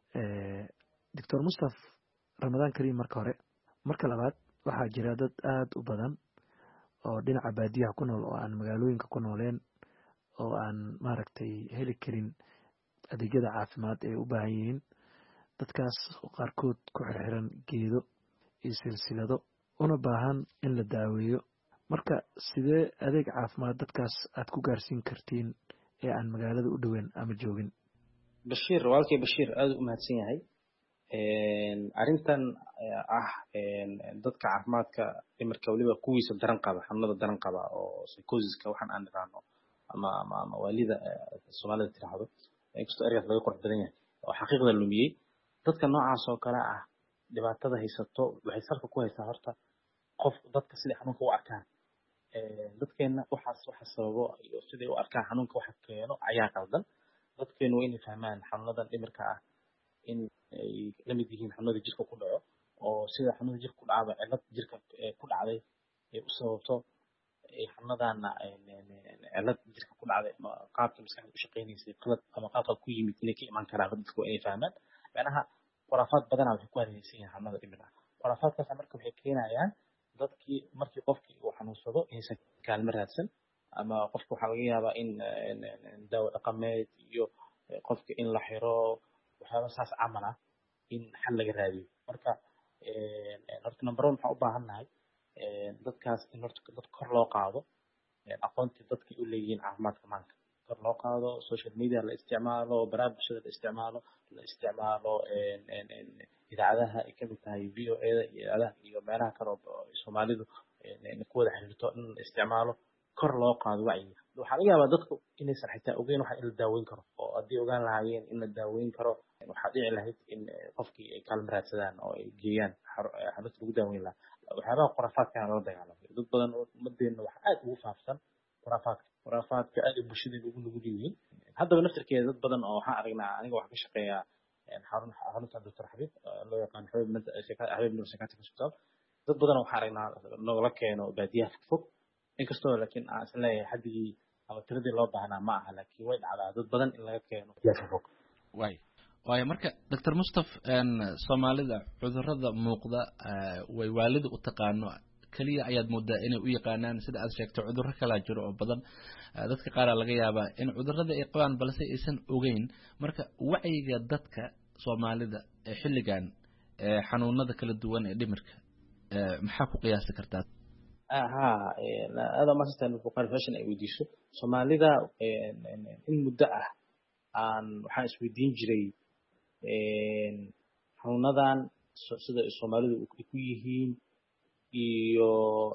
Dr. Mustaf Ramadaan Kariim marka hore marka labaad waxaa jira dad aad u badan oo dhinaca baadiyaha ku nool oo aan magaalooyinka ku nooleen oo aan maaragtay heli karin adeegyada caafimaad ee u baahan yihiin dadkaas qaarkood ku xirxiran geedo iyo silsilado una baahan in la daaweeyo marka sidee adeeg caafimaad dadkaas aad ku gaarsiin kartiin ee aan magaalada u dhoweyn ama joogin Bashiir walaalkay Bashiir aad u mahadsan yahay arrintan dadka caafimaadka dhimirka waliba kuwiisa daran qaba xanuunada daran qaba oo psychosiska waxaan aan niraano ama waalida Soomaalida tiraahdo inkastoo ereygaas laga qurux badan yahay oo xaqiiqda lumiyay dadka noocaas oo kale ah dhibaatada haysato waxay salka ku haysaa horta qof dadka sida xanuunka u arkaan dadkeena waxa sababo iyo sida u arkaan xanuunka waxa keeno ayaa qaldan dadkeenu waa inay fahmaan xanuunadan dhimirka ah in ay la mid yihiin xanuunada jirka ku dhaco oo sida xanuunada jirka ku dhacda cilad jirka ku dhacday ay u sababto xanuunadana cilad jirka ku dhacday qaabka maskaxda u shaqeynaysay qalad ama qaabka ku yimid inay ka iman karaan dadku waa inay fahmaan macnaha khuraafaad badan waxay ku hareeraysan yihiin xanuunada dhimirka khuraafaadkaas marka waxay keenayaan dadkii markii qofkii uu xanuunsado inaysan kaalmo raadsan ama qofka waxaa laga yaabaa in daawo dhaqameed iyo qofka in la xiro waxyaaba saas camal ah in xal laga raadiyo marka horta number one waxaan u baahannahay dadkaas in horta dad kor loo qaado aqoontii dadkii u leeyihiin caafimaadka maanka kor loo qaado social media la isticmaalo baraha bulshada la isticmaalo idaacadaha ay kamid tahay VOA-da iyo idaacadaha iyo meelaha kale oo Soomaalidu ku wada xiriirto in la isticmaalo kor loo qaado wacyiga waxaa laga yaabaa dadku inaysan xitaa ogeyn waxa in la daaweyn karo oo haddii ogaan lahaayeen in la daaweyn karo waxaa dhici lahayd in qofkii ay kaalmo raadsadaan oo ay geeyaan xarunta lagu daaweyn lahaa waxyaabaha khuraafaadkana lala dagaalamay dad badan oo ummadeenna waxa aad ugu faafsan khuraafaadka aad ay bulshadeena ugu nugul yihiin haddaba naftirkeeda dad badan oo waxaan aragnaa aniga waxaa ka shaqeeya xarunta Dr. Xabiib loo yaqaan Xabiib Nur Psychiatric Hospital dad badan waxaan aragnaa nogala keeno baadiyaha fog inkastoo laakiin aan is leeyahay xaddigii ama tiradii loo baahnaa ma aha laakiin way dhacdaa dad badan in laga keeno baadiyaha fog waayo marka Dr. Mustaf Soomaalida cudurrada muuqda way waalida u taqaano kaliya ayaad moodaa inay u yaqaanaan sida aad sheegtay cudurro kala jiro oo badan dadka qaar laga yaabaa in cudurrada ay qabaan balse aysan ogeyn marka wacyiga dadka Soomaalida ee xilligan xanuunada kala duwan ee dhimirka maxaa ku qiyaasi kartaa هذا ما استنى فقار فاشن أي وديسو Soomaalida in muddo ah aan waxaan isweydiin jiray xanuunadan sida Soomaalidu ku yihiin iyo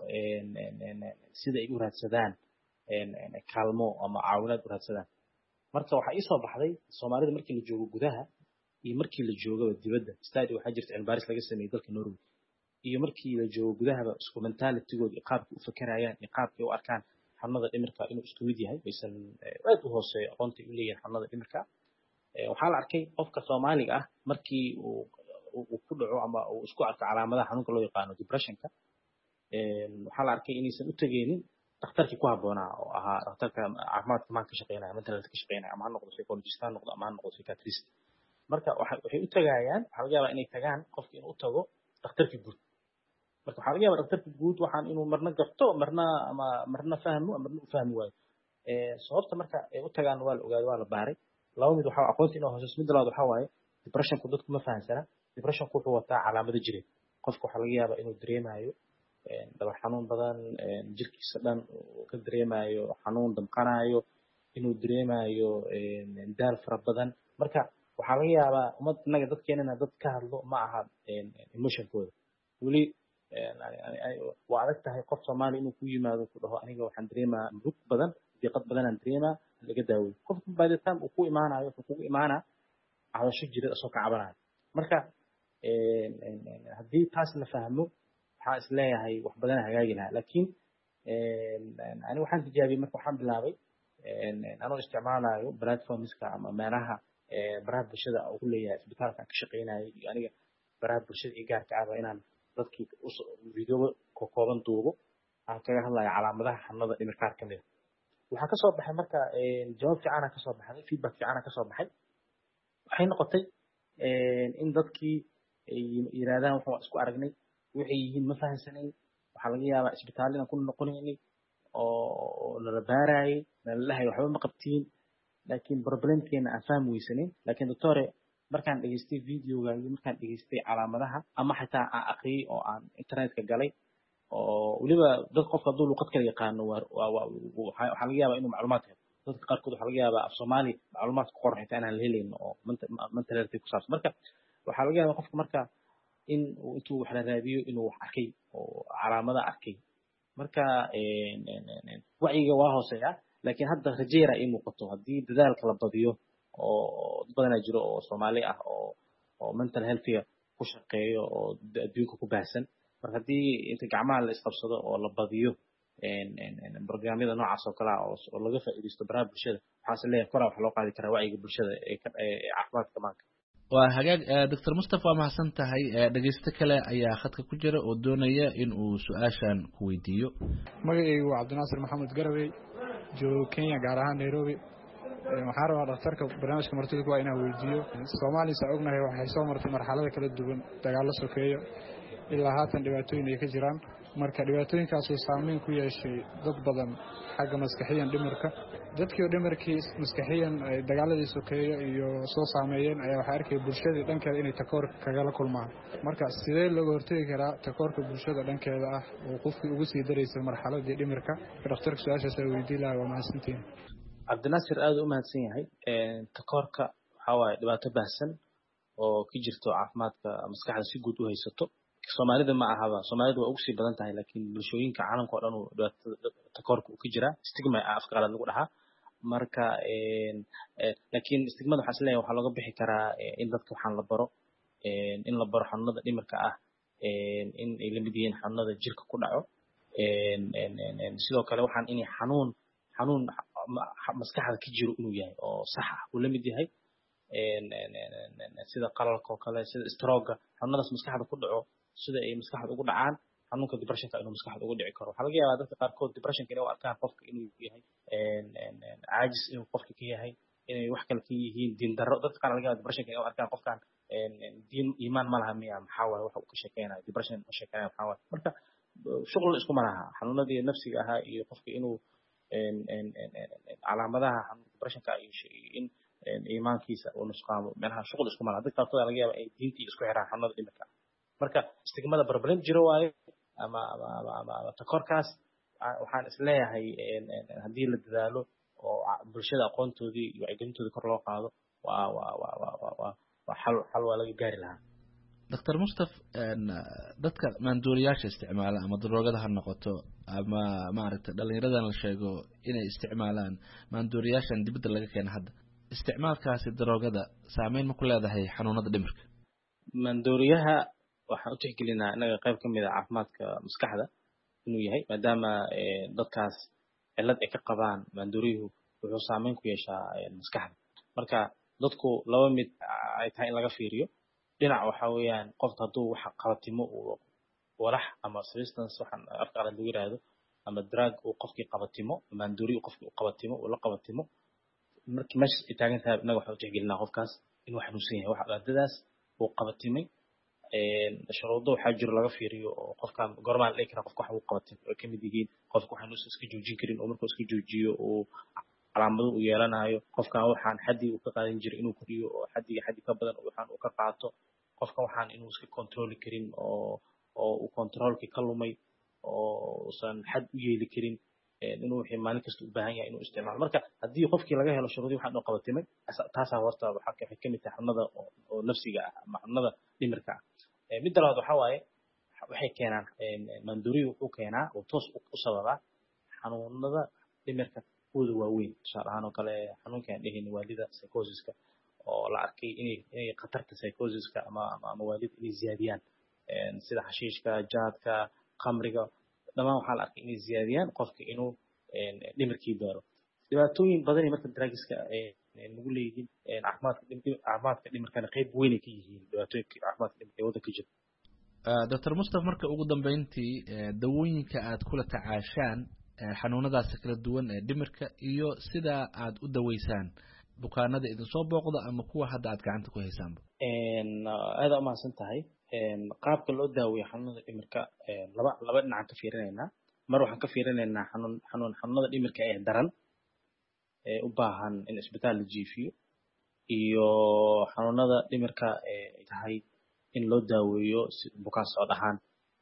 sida ay u raadsadaan kaalmo ama caawinaad u raadsadaan marka waxa ay soo baxday Soomaalida markii la joogo gudaha iyo markii la joogo dibadda study waxa jirta in Paris laga sameeyay dalka Norway iyo markii la joogo gudaha isku mentality-good iyo qaabka u fakarayaan iyo qaabka u arkaan xanuunada dhimirka inuu isku mid yahay aysan aad u hooseeyo aqoonta u leeyahay xanuunada dhimirka waxaa la arkay qofka Soomaaliga ah markii uu ku dhaco ama uu isku arko calaamadaha xanuunka loo yaqaan depression-ka waxaa la arkay inaysan u tageenin dhakhtarkii ku habboonaa oo ahaa dhakhtarka caafimaadka maanka ka shaqeynaya mental health ka shaqeynaya ama ha noqdo psychologist ha noqdo ama ha noqdo psychiatrist marka waxay u tagayaan waxaa laga yaabaa inay tagaan qofkii inuu u tago dhakhtarkii guud marka waxaa laga yaabaa dhakhtarkii guud waxaan inuu marna garto marna fahmo marna u fahmi waayo sababta marka ay u tagaan waa la ogaaday waa la baaray laba mid waxaa aqoonta inuu hooseyso mid labaad waxaa waaye depressionku dadku ma fahansana depressionku wuxuu wataa calaamado jireed qofka waxaa laga yaabaa inuu dareemayo dhabar xanuun badan jirkiisa dhan uu ka dareemayo xanuun damqanayo inuu dareemayo daal fara badan marka waxaa laga yaabaa ummad innaga dadkeenana dad ka hadlo ma aha emotionkooda weli waa adag tahay qof Soomaali inuu ku yimaado ku dhaho aniga waxaan dareemaa murug badan diiqad badan aan dareemaa laga daaweeyo qofku by the time uu ku imaanayo wuxuu kugu imaanaa cadasho jireed asoo ka cabanayo marka haddii taas la fahmo waxaan is leeyahay wax badan hagaagi lahaa laakiin aniga waxaan tijaabiyey marka waxaan bilaabay anoo isticmaalayo platformska ama meelaha baraha bulshada uu ku leeyahay isbitaalka aan ka shaqeynayay iyo aniga baraha bulshada iyo gaarka ah inaan dadkii video kooban duubo aan kaga hadlayo calaamadaha xanuunada dhimirka ka mid waxaa ka soo baxay marka jawaab fiican ka soo baxay feedback fiican ka soo baxay waxay noqotay in dadkii ay yiraahdaan waxaan isku aragnay waxay yihiin ma fahansanayn waxaa laga yaabaa isbitaalada ku noqonaynay oo la baarayay la lahay waxba ma qabtiin laakiin problemkeena aan fahmi weysanayn laakiin doctor markaan dhageystay videoga iyo markaan dhageystay calaamadaha ama xitaa aan aqriyay oo aan internetka galay oo waliba dad qofka hadduu luqad kala yaqaano waxaa laga yaabaa inuu macluumaad helo dadka qaarkood waxaa laga yaabaa af Soomaali macluumaad ku qoran xitaa inaan la helayn oo mental health ku saabsan marka waxaa laga yaabaa qofka marka in intuu wax la raadiyo inuu wax arkay oo calaamada arkay marka wacyiga waa hooseeya laakiin hadda rajeera ay muuqato haddii dadaalka la badiyo oo dad badan jiro oo Soomaali ah oo mental health ku shaqeeyo oo adduunka ku baahsan marka haddii inta gacmaha la isqabsado oo la badiyo barnaamijyada noocaas oo kale oo laga faa'iideysto baraha bulshada waxaa leeyahay kor wax loo qaadi karaa wacyiga bulshada ee caafimaadka maanka waa hagaag Dr. Mustafa mahadsan tahay dhageysto kale ayaa khadka ku jira oo doonaya in uu su'aashan ku weydiiyo magacaygu waa Cabdinaasir Maxamed Garawey joogo Kenya gaar ahaan Nairobi waxaan rabaa dhakhtarka barnaamijka martida ku waa inaan weydiiyo Soomaaliya sa ognahay waxay soo martay marxalado kala duwan dagaalo sokeeyo ilaa haatan dhibaatooyin ay ka jiraan marka dhibaatooyinkaas oo saameyn ku yeeshay dad badan xagga maskaxiyan dhimirka dadkii dhimirkii maskaxiyan ay dagaaladii sokeeyo iyo soo saameeyeen ayaa waxa arkay bulshada dhankeeda inay takoor kaga kulmaan marka sidee looga hortagi karaa takoorka bulshada dhankeeda ah oo qofkii ugu sii dareysay marxaladii dhimirka dhakhtarka su'aashaas ay weydiin lahaa waa mahadsantiin Cabdinaasir aad u mahadsan yahay takoorka waxa waaye dhibaato baahsan oo ka jirto caafimaadka maskaxda si guud u haysato Soomaalida ma ahaba Soomaalidu waa ugu sii badan tahay laakiin bulshooyinka caalamka oo dhan uu takoorka uu ka jira stigma afka qalaad lagu dhahaa marka laakiin stigmada waxa isleeyahay waxa laga bixi karaa in dadka waxaan la baro in la baro xanuunada dhimirka ah in ay la mid yihiin xanuunada jirka ku dhaco sidoo kale waxaan inay xanuun maskaxda ka jiro inuu yahay oo sax ah uu la mid yahay sida qalalka oo kale sida stroke xanuunadaas maskaxda ku dhaco sida ay maskaxda ugu dhacaan xanuunka depressionka inuu maskaxda ugu dhici karo waxa laga yaabaa dadka qaarkood depressionka inay u arkaan qofka inuu yahay caajis inuu qofka ka yahay inay wax kale ka yihiin diin darro dadka qaar laga yaabaa depressionka inay u arkaan qofkan diin iimaan ma laha miya maxaa waaye waxa uu ka sheekeynayo depression ma sheekeynayo maxaa waaye marka shughul isku ma laha xanuunadii nafsiga ahaa iyo qofka inuu calaamadaha xanuunka depressionka iyo in iimaankiisa uu nusqaamo meelaha shughul isku ma laha dadka qaarkood laga yaabaa ay diintii isku xiraan xanuunada dhimirka marka stigmada problem jiro waaye ama takoorkaas waxaan isleeyahay haddii la dadaalo oo bulshada aqoontoodii iyo wacyigelintoodii kor loo qaado waa xal waa laga gaari lahaa Dr. Mustaf dadka maandooriyaasha isticmaala ama daroogada ha noqoto ama maaragtay dhalinyaradan la sheego inay isticmaalaan maandooriyaashan dibadda laga keenay hadda isticmaalkaasi daroogada saameyn ma ku leedahay xanuunada dhimirka maandooriyaha waxaan u tixgelinaa inaga qayb ka mid ah caafimaadka maskaxda inuu yahay maadaama dadkaas cillad ay ka qabaan maandooriyuhu wuxuu saameyn ku yeeshaa maskaxda marka dadku laba mid ay tahay in laga fiiriyo dhinac waxa weeyaan qofka hadduu waxa qabatimo uu walax ama substance waxaan afka qalaad lagu yiraahdo ama drug uu qofkii qabatimo maandooriyu qofkii uu qabatimo uu la qabatimo markii meesha ay taagan tahay inaga waxaan u tixgelinaa qofkaas inuu xanuunsan yahay waxa dhacdadaas uu qabatimay shuruudo waxaa jiro laga fiiriyo oo qofkan goormaan la kara qofka waxa uu qabatay oo kamid yihiin qofka waxaan uu iska joojin karin oo markuu iska joojiyo uu calaamado u yeelanayo qofkan waxaan xaddi uu ka qaadan jiray inuu koriyo oo xaddi ka badan waxaan uu ka qaato qofkan waxaan inuu iska control karin oo uu controlki ka lumay oo san xad u yeeli karin inuu wixii maalin kasta u baahan yahay inuu isticmaalo marka haddii qofkii laga helo shuruudii waxaan uu qabatimay taasaa horta waxay ka mid tahay xanuunada oo nafsiga ah ama xanuunada dhimirka ah mid labaad waxa waaye waxay keenaan maandooriyu wuxuu keenaa oo toos u sababaa xanuunada dhimirka kuwada waaweyn tusaale ahaan oo kale xanuunkan dheheen waalida psychosiska oo la arkay inay khatarta psychosiska ama waalida inay ziyaadiyaan sida xashiishka jaadka khamriga dhamaan waxaa la arkay inay ziyaadiyaan qofka inuu dhimirkii gaaro dhibaatooyin badan marka drugska nagu leeyihiin caafimaadka dhimirkana qayb weyn ay ka yihiin dhibaatooyinka caafimaadka dhimirka ee waddanka jira Dr. Mustaf marka ugu dambeyntii dawooyinka aad kula tacaashaan xanuunadaas kala duwan ee dhimirka iyo sida aad u daweysaan bukaanada idin soo booqdo ama kuwa hadda aad gacanta ku haysaanba aad u mahadsan tahay qaabka loo daaweeyo xanuunada dhimirka laba dhinac ka fiirinaynaa mar waxaan ka fiirinaynaa xanuunada dhimirka ee daran ee u baahan in isbitaal la jiifiyo iyo xanuunada dhimirka ee tahay in loo daaweeyo bukaan socod ahaan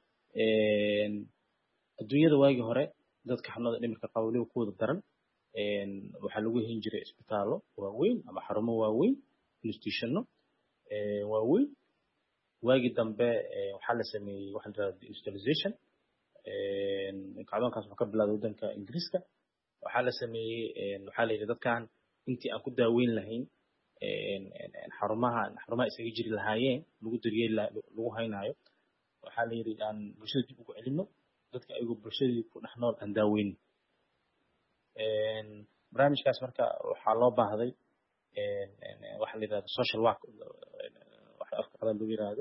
adduunyada waagii hore dadka xanuunada dhimirka qaba waliba kuwada daran waxaa lagu hin jiray isbitaallo waaweyn ama xarumo waaweyn institutionno waaweyn waagii dambe waxaa la sameeyey waxa la yidhahdo deinstitutionalization kacdoonkaas wuxuu ka bilowday waddanka ingiriiska waxaa la sameeyey waxaa la yidhi dadkan intii aan ku daaweyn lahayn xarumaha isaga jiri lahaayeen lagu daryeeli lagu haynaayo waxaa la yidhi aan bulshada dib ugu celinno dadka ayagoo bulshadii ku dhex nool aan daaweynin barnaamijkaas marka waxaa loo baahday waxa la yidhahdo social work waxa afka qalaad lagu yidhaahdo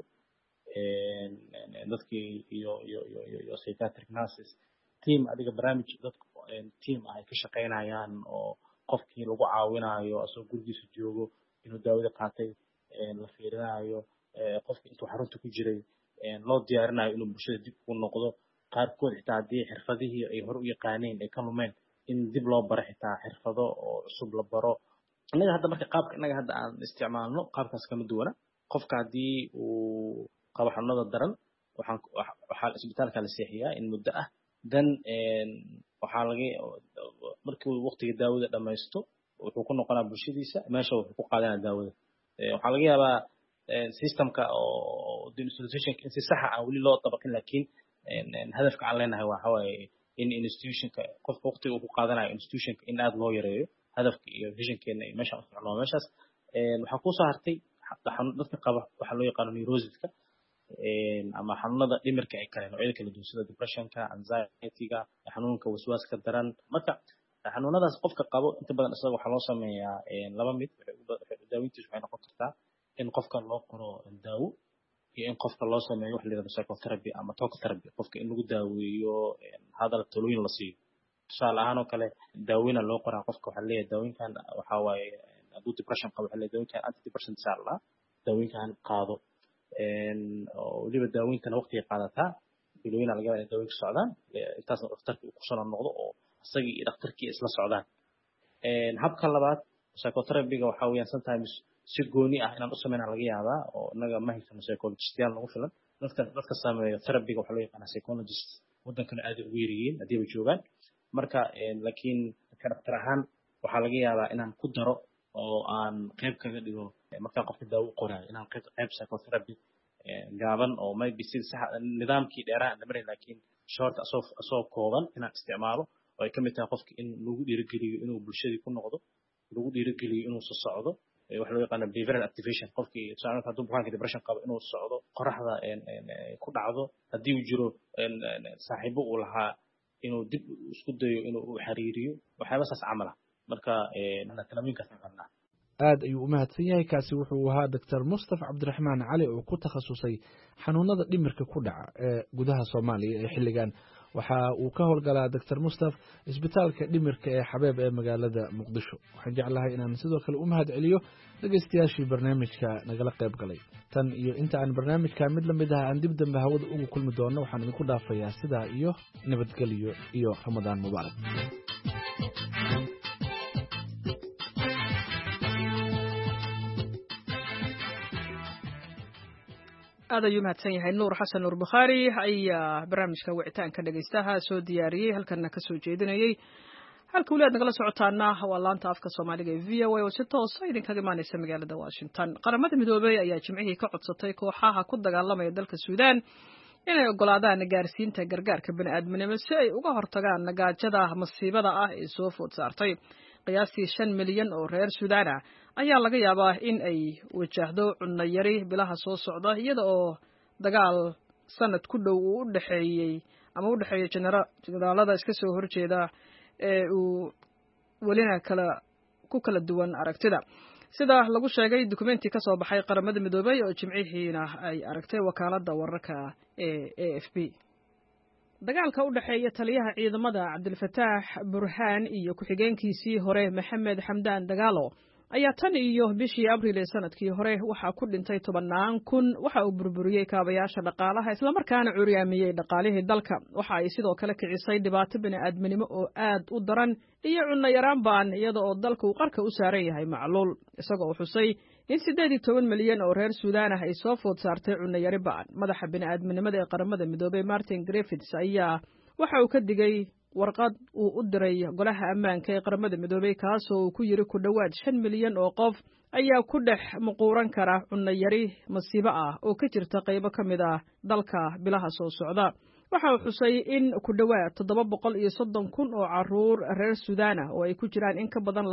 dadkii iyo psychiatric nurses team adiga barnaamij dadku team ah ay ka shaqaynayaan oo qofkii lagu caawinayo asoo gurigiisa joogo inuu daawada qaatay la fiirinayo qofkii intuu xarunta ku jiray loo diyaarinayo inuu bulshada dib ugu noqdo qaarkood xitaa haddii xirfadihii ay hore u yaqaaneen ay ka lumeen in dib loo baro xitaa xirfado oo cusub la baro innaga hadda marka qaabka innaga hadda aan isticmaalno qaabkaas kama duwana qofka haddii uu qabo xanuunada daran waxaa isbitaalka la seexiyaa in muddo ah dan waxaa laga markii waqtiga daawada dhamaysto wuxuu ku noqonaa bulshadiisa meesha wuxuu ku qaadanaa daawada waxaa laga yaabaa systemka oo deinstitutionka in si sax ah weli loo dabaqin laakiin hadafka aan leenahay waxa waaye in institutionka qofka waqtiga uu ku qaadanayo institutionka in aad loo yareeyo hadafka iyo visionkeena iyo meesha aan socno meeshaas waxaa ku soo hartay dadka qaba waxa loo yaqaan neurosiska ama xanuunada dhimirka ay kale noocyada kala duwan sida depressionka anxiety-ga xanuunka waswaaska daran marka xanuunadaas qofka qabo inta badan isaga waxaa loo sameeyaa laba mid daaweyntiisu waxay noqon kartaa in qofka loo qoro daawo iyo in qofka loo sameeyo wax la yidhahdo psychotherapy ama talk therapy qofka in lagu daaweeyo hadal talooyin la siiyo tusaale ahaan oo kale daaweyna loo qoraa qofka waxaa leeyahay daawooyinkan waxaa waaye hadduu depression qabo waxaa leeyahay daawooyinkan antidepressant saa la daawooyinkan qaado oo weliba daawooyinkan waqtiga qaadataa bilooyina laga yaabaa in daawooyinka socdaan intaasna dhakhtarka uu ku soo noqdo oo isagii iyo dhakhtarkii isla socdaan habka labaad psychotherapy-ga waxaa weeyaan sometimes si gooni ah inaan u sameynaa laga yaabaa oo inaga ma haysano psychologist-yaal nagu filan dadka sameeyo therapy-ga waxaa loo yaqaanaa psychologist waddankana aad ugu yaryihiin haddii bay joogaan marka laakiin ka dhakhtar ahaan waxaa laga yaabaa inaan ku daro oo aan qayb kaga dhigo markaan qofka daawo u qoraayo inaan qayb psychotherapy gaaban oo maybe sida sax nidaamkii dheeraha aan marin laakiin short asoo kooban inaan isticmaalo oo ay ka mid tahay qofka in lagu dhiirigeliyo inuu bulshadii ku noqdo lagu dhiirigeliyo inuu soo socdo waxa loo yaqaan behavioral activation qofkii tusaale hadduu bukaanka depression qabo inuu socdo qoraxda ku dhacdo haddii uu jiro saaxiibo uu lahaa inuu dib isku dayo inuu u xiriiriyo waxyaaba saas camal ah marka talooyinkaas aan qabnaa aad ayuu u mahadsan yahay kaasi wuxuu ahaa Dr. Mustafa Cabdiraxmaan Cali oo ku takhasusay xanuunada dhimirka ku dhaca ee gudaha Soomaaliya ee xilligan waxa uu ka howlgalaa Dr. Mustafa isbitaalka dhimirka ee Xabeeb ee magaalada Muqdisho waxaan jeclahay inaan sidoo kale u mahad celiyo dhageystayaashii barnaamijka nagala qayb galay tan iyo inta aan barnaamijka mid la mid ah aan dib dambe hawada ugu kulmi doono waxaan idinku dhaafayaa sidaa iyo nabadgelyo iyo Ramadaan mubaarak aad ayuu mahadsan yahay nuur xasan nuur bukhaari ayaa barnaamijka wicitaanka dhegaystaha soo diyaariyey halkana ka soo jeedinayey halka weli aad nagala socotaana waa laanta afka soomaaliga ee v o a oo si toosa idinkaga imaaneysa magaalada washington qaramada midoobey ayaa jimcihii ka codsatay kooxaha ku dagaalamaya dalka suudaan inay ogolaadaan gaarsiinta gargaarka bani'aadminimo si ay uga hortagaan nagaajada masiibada ah ee soo food saartay qiyaastii 5 milyan oo reer Suudaan ah ayaa laga yaabaa in ay wajahdo cunno yari bilaha soo socda iyada oo dagaal sanad ku dhow u dhaxeeyay generaalada iska soo horjeeda ee uu walina kala duwan aragtida sida lagu sheegay dukumenti ka soo baxay qaramada midoobay oo jimcihiina ay aragtay wakaalada wararka ee AFP dagaalka u dhaxeeya taliyaha ciidamada Cabdilfataax Burhaan iyo ku-xigeenkiisii hore Maxamed Xamdaan Dagaalo ayaa tan iyo bishii Abriil ee sanadkii hore waxa ku dhintay 10,000 waxa uu burburiyay kaabayaasha dhaqaalaha isla markaana curyaamiyay dhaqaalihii dalka waxa ay sidoo kale kicisay dhibaato bini'aadminimo oo aad u daran iyo cunno yaraan baan iyada oo dalku uu qarka u saaran yahay macluul isagoo u xusay in 18 milyan oo reer Suudaan ah ay soo food saartay cunno yari baan madaxa bini'aadminimada ee qaramada midoobay Martin Griffiths ayaa waxa uu ka digay warqad uu u diray golaha ammaanka ee qaramada midoobay kaasoo uu ku yiri ku dhawaad 5 milyan oo qof ayaa ku dhex muquuran kara cunno yari masiibo ah oo ka jirta qaybo ka mid ah dalka bilaha soo socda waxa uu xusay in ku dhawaad 730,000 oo caruur reer Suudaan ah oo ay ku jiraan in ka badan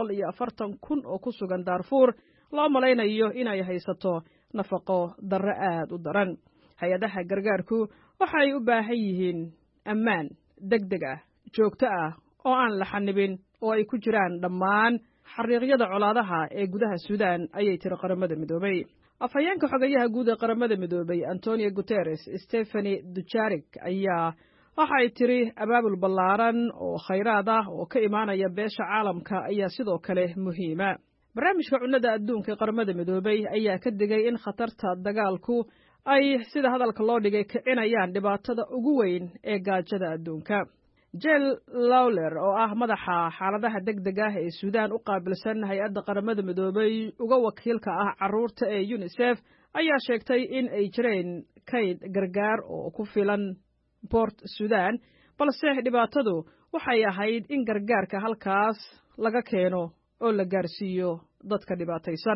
240,000 oo ku sugan Darfur loo malaynayo inay haysato nafaqo darro aad u daran hay'adaha gargaarku waxa ay u baahan yihiin ammaan degdeg ah joogto ah oo aan la xanibin oo ay ku jiraan dhammaan xariiqyada colaadaha ee gudaha Suudaan ayay tiri qaramada midoobay afhayeenka xogayaha guud ee qaramada midoobay Antonio Guterres Stephanie Dujarric ayaa waxa ay tiri abaabul ballaaran oo khayraad ah oo ka imaanaya beesha caalamka ayaa sidoo kale muhiima barnaamijka cunnada adduunka ee qaramada midoobay ayaa ka digay in khatarta dagaalku ay sida hadalka loo dhigay kicinayaan dhibaatada ugu weyn ee gaajada adduunka Jill Lawler oo ah madaxa xaaladaha degdega ah ee Suudaan u qaabilsan hay'adda qaramada midoobay uga wakiilka ah carruurta ee UNICEF ayaa sheegtay in ay jireen kayd gargaar oo ku filan Port Sudan balse dhibaatadu waxay ahayd in gargaarka halkaas laga keeno oo la gaarsiiyo dadka dhibaataysan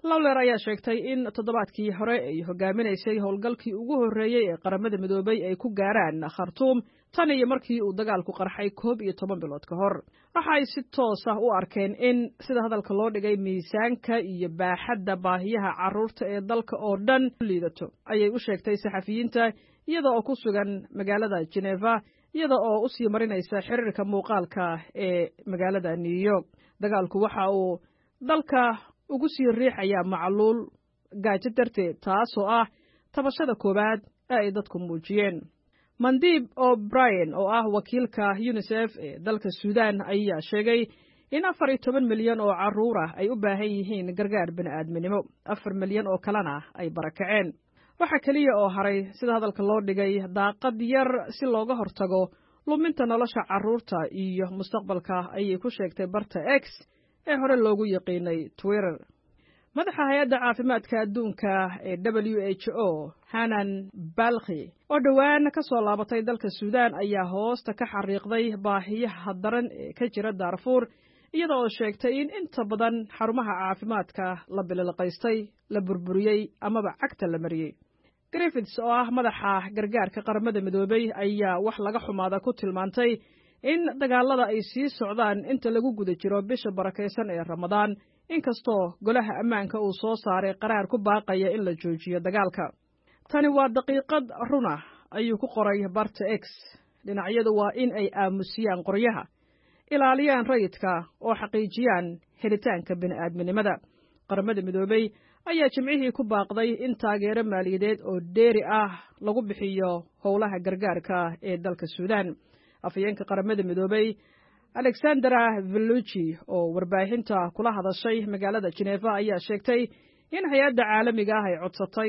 lawler ayaa sheegtay in toddobaadkii hore ay hogaaminaysay howlgalkii ugu horreeyey ee qaramada midoobay ay ku gaaraan khartuum tan iyo markii uu dagaalku qarxay 11 bilood ka hor waxa ay si toos ah u arkeen in sida hadalka loo dhigay miisaanka iyo baaxadda baahiyaha carruurta ee dalka oo dhan liidato ayay u sheegtay saxafiyiinta iyada oo ku sugan magaalada Geneva iyada oo u sii marinaysa xiriirka muuqaalka ee magaalada New York dagaalku waxa uu dalka ugu sii riixayaa macluul gaajo darteed taasoo ah tabashada koowaad ee ay dadku muujiyeen Mandib O'Brien oo ah wakiilka UNICEF ee dalka Suudaan ayaa sheegay in 14 milyan oo carruur ah ay u baahan yihiin gargaar bini'aadminimo 4 milyan oo kalena ay barakaceen waxa kaliya oo haray sida hadalka loo dhigay daaqad yar si looga hortago luminta nolosha carruurta iyo mustaqbalka ayay ku sheegtay barta X ee hore loogu yaqiinay Twitter madaxa hay'adda caafimaadka adduunka ee WHO Hanan Balkhi oo dhawaan ka soo laabatay dalka Suudaan ayaa hoosta ka xariiqday baahiyaha daran ee ka jira Darfur iyada oo sheegtay in inta badan xarumaha caafimaadka la bilaqaystay la burburiyay amaba cagta la mariyay Griffiths oo ah madaxa gargaarka qaramada midoobay ayaa wax laga xumaada ku tilmaantay in dagaalada ay sii socdaan inta lagu guda jiro bisha barakeysan ee Ramadaan inkastoo golaha ammaanka uu soo saaray qaraar ku baaqaya in la joojiyo dagaalka tani waa daqiiqad runa ayuu ku qoray barta X dhinacyadu waa in ay aamusiyaan qoryaha ilaaliyaan rayidka oo xaqiijiyaan helitaanka bini'aadminimada qaramada midoobay ayaa jimcihii ku baaqday in taageero maaliyadeed oo dheeri ah lagu bixiyo howlaha gargaarka ee dalka Suudaan afayeenka qaramada midoobay Alexandra Vellucci oo warbaahinta kula hadashay magaalada Geneva ayaa sheegtay in hay'adda caalamiga ah ay codsatay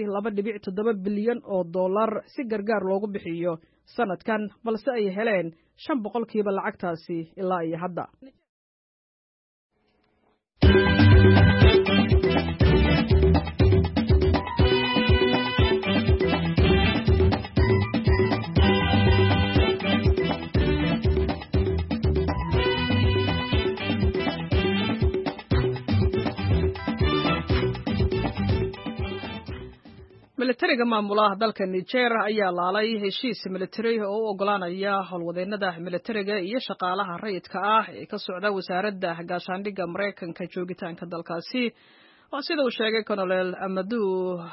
2.7 bilyan oo dollar si gargaar loogu bixiyo sanadkan balse ay heleen 5% lacagtaasi ilaa iyo hadda militariga maamulaha dalka Niger ayaa laalay heshiis militari oo u ogolaanaya howlwadeennada militariga iyo shaqaalaha rayidka ah ee ka socda wasaaradda gaashaandhigga Mareykanka joogitaanka dalkaasi oo sida uu sheegay Colonel Amadou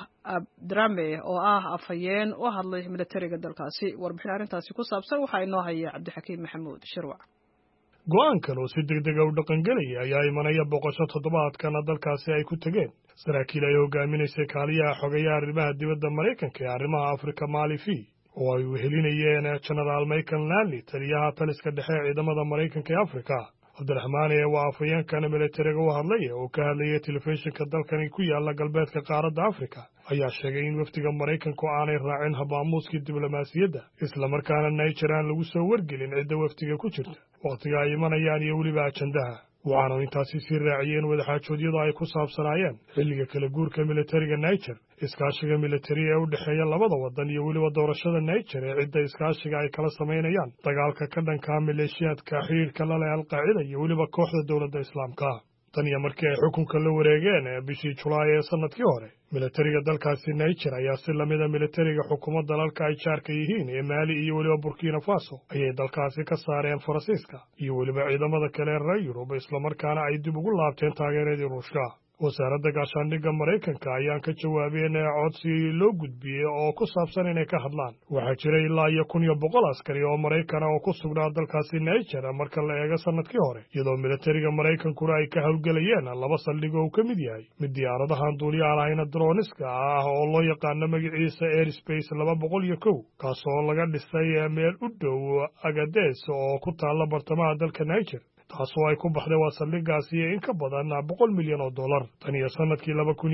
Abdrame oo ah afhayeen u hadlay militariga dalkaasi warbixin arrintaasi ku saabsan waxa inoo haya Cabdixakiim Maxamuud Shirwac go'aankan oo si degdeg ah u dhaqangelaya ayaa imanaya boqosho toddobaadkan dalkaasi ay ku tageen saraakiil ay hogaaminaysay kaaliyaha xogeeyaha arrimaha dibadda Mareykanka ee arrimaha Afrika Malifi oo ay wehelinayeen General Michael Lanley taliyaha taliska dhexe ee ciidamada Mareykanka ee Afrika Abdiraxmaan waa afhayeenkan militariga u hadlay oo ka hadlayay telefishinka dalkani ku yaala galbeedka qaaradda Afrika ayaa sheegay in wafdiga Mareykanku aanay raacin habaamuuskii diblomaasiyadda isla markaana Niger aan lagu soo wargelin cidda wafdiga ku jirta waqtiga ay imanayaan iyo weliba ajandaha waxaana intaasi sii raaciyeen wadaxaajoodyada ay ku saabsanaayeen xilliga kala guurka militariga Niger iskaashiga militari ee u dhexeeya labada wadan iyo weliba doorashada Niger ee cidda iskaashiga ay kala sameynayaan dagaalka ka dhanka maleeshiyaadka xiriirka la leh Al-Qaacida iyo weliba kooxda dowladda Islaamka tan iyo markii ay xukunka la wareegeen bishii Julaay ee sanadkii hore militariga dalkaasi Niger ayaa si lamida militariga xukuumadda dalalka ay jaarka yihiin ee Mali iyo weliba Burkina Faso ayay dalkaasi ka saareen Faransiiska iyo weliba ciidamada kale ee reer Yurub isla markaana ay dib ugu laabteen taageeradii Ruushka wasaaradda gaashaandhigga Mareykanka ayaan ka jawaabeen codsi loo gudbiyey oo ku saabsan inay ka hadlaan waxaa jiray ilaa iyo 1,100 askari oo Mareykan oo ku sugnaa dalkaasi Niger marka la eego sanadkii hore iyadoo militariga Mareykankuna ay ka howlgelayeen 2 saldhig oo ka mid yahay mid diyaaradahan duuliyaha lahayna droniska ah oo loo yaqaano magaciisa Airspace 201 kaas oo laga dhisay meel u dhow Agadez oo ku taalla bartamaha dalka Niger taasoo ay ku baxday waa saldhiggaasi in ka badan 100 milyan oo dollar tan iyo sanadkii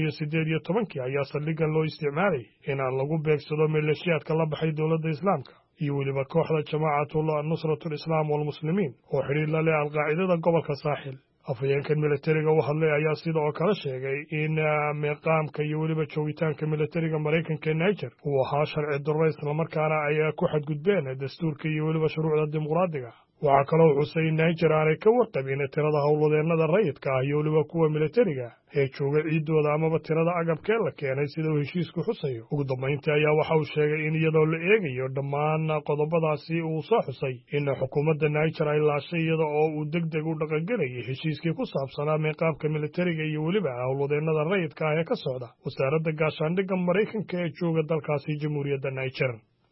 2018 ayaa saldhiggan loo isticmaalay in aan lagu beegsado maleeshiyaadka la baxay dowladda Islaamka iyo weliba kooxda Jamaacatul Nusratul Islaam wal Muslimiin oo xiriir la leh Al-Qaacida gobolka Saaxil afhayeenkan militariga u hadlay ayaa sidoo kale sheegay in meeqaamka iyo weliba joogitaanka militariga Mareykanka ee Niger uu ahaa sharci darro isla markaana ay ku xadgudbeen dastuurka iyo weliba shuruucda dimuqraadiga waxaa kaloo xusay in Niger aanay ka warqabin tirada howlwadeennada rayidka ah iyo weliba kuwa militariga ee jooga ciidooda amaba tirada agabkee la keenay sida uu heshiisku xusayo. ugu dambayntii ayaa waxa uu sheegay in iyadoo la eegayo dhammaan qodobadaasi uu soo xusay in xukuumadda Niger ay laashay iyada oo uu degdeg u dhaqangelayay heshiiskii ku saabsanaa meeqaabka militariga iyo weliba howlwadeennada rayidka ah ee ka socda wasaaradda gaashaandhigga Maraykanka ee jooga dalkaasi Jamhuuriyadda Niger.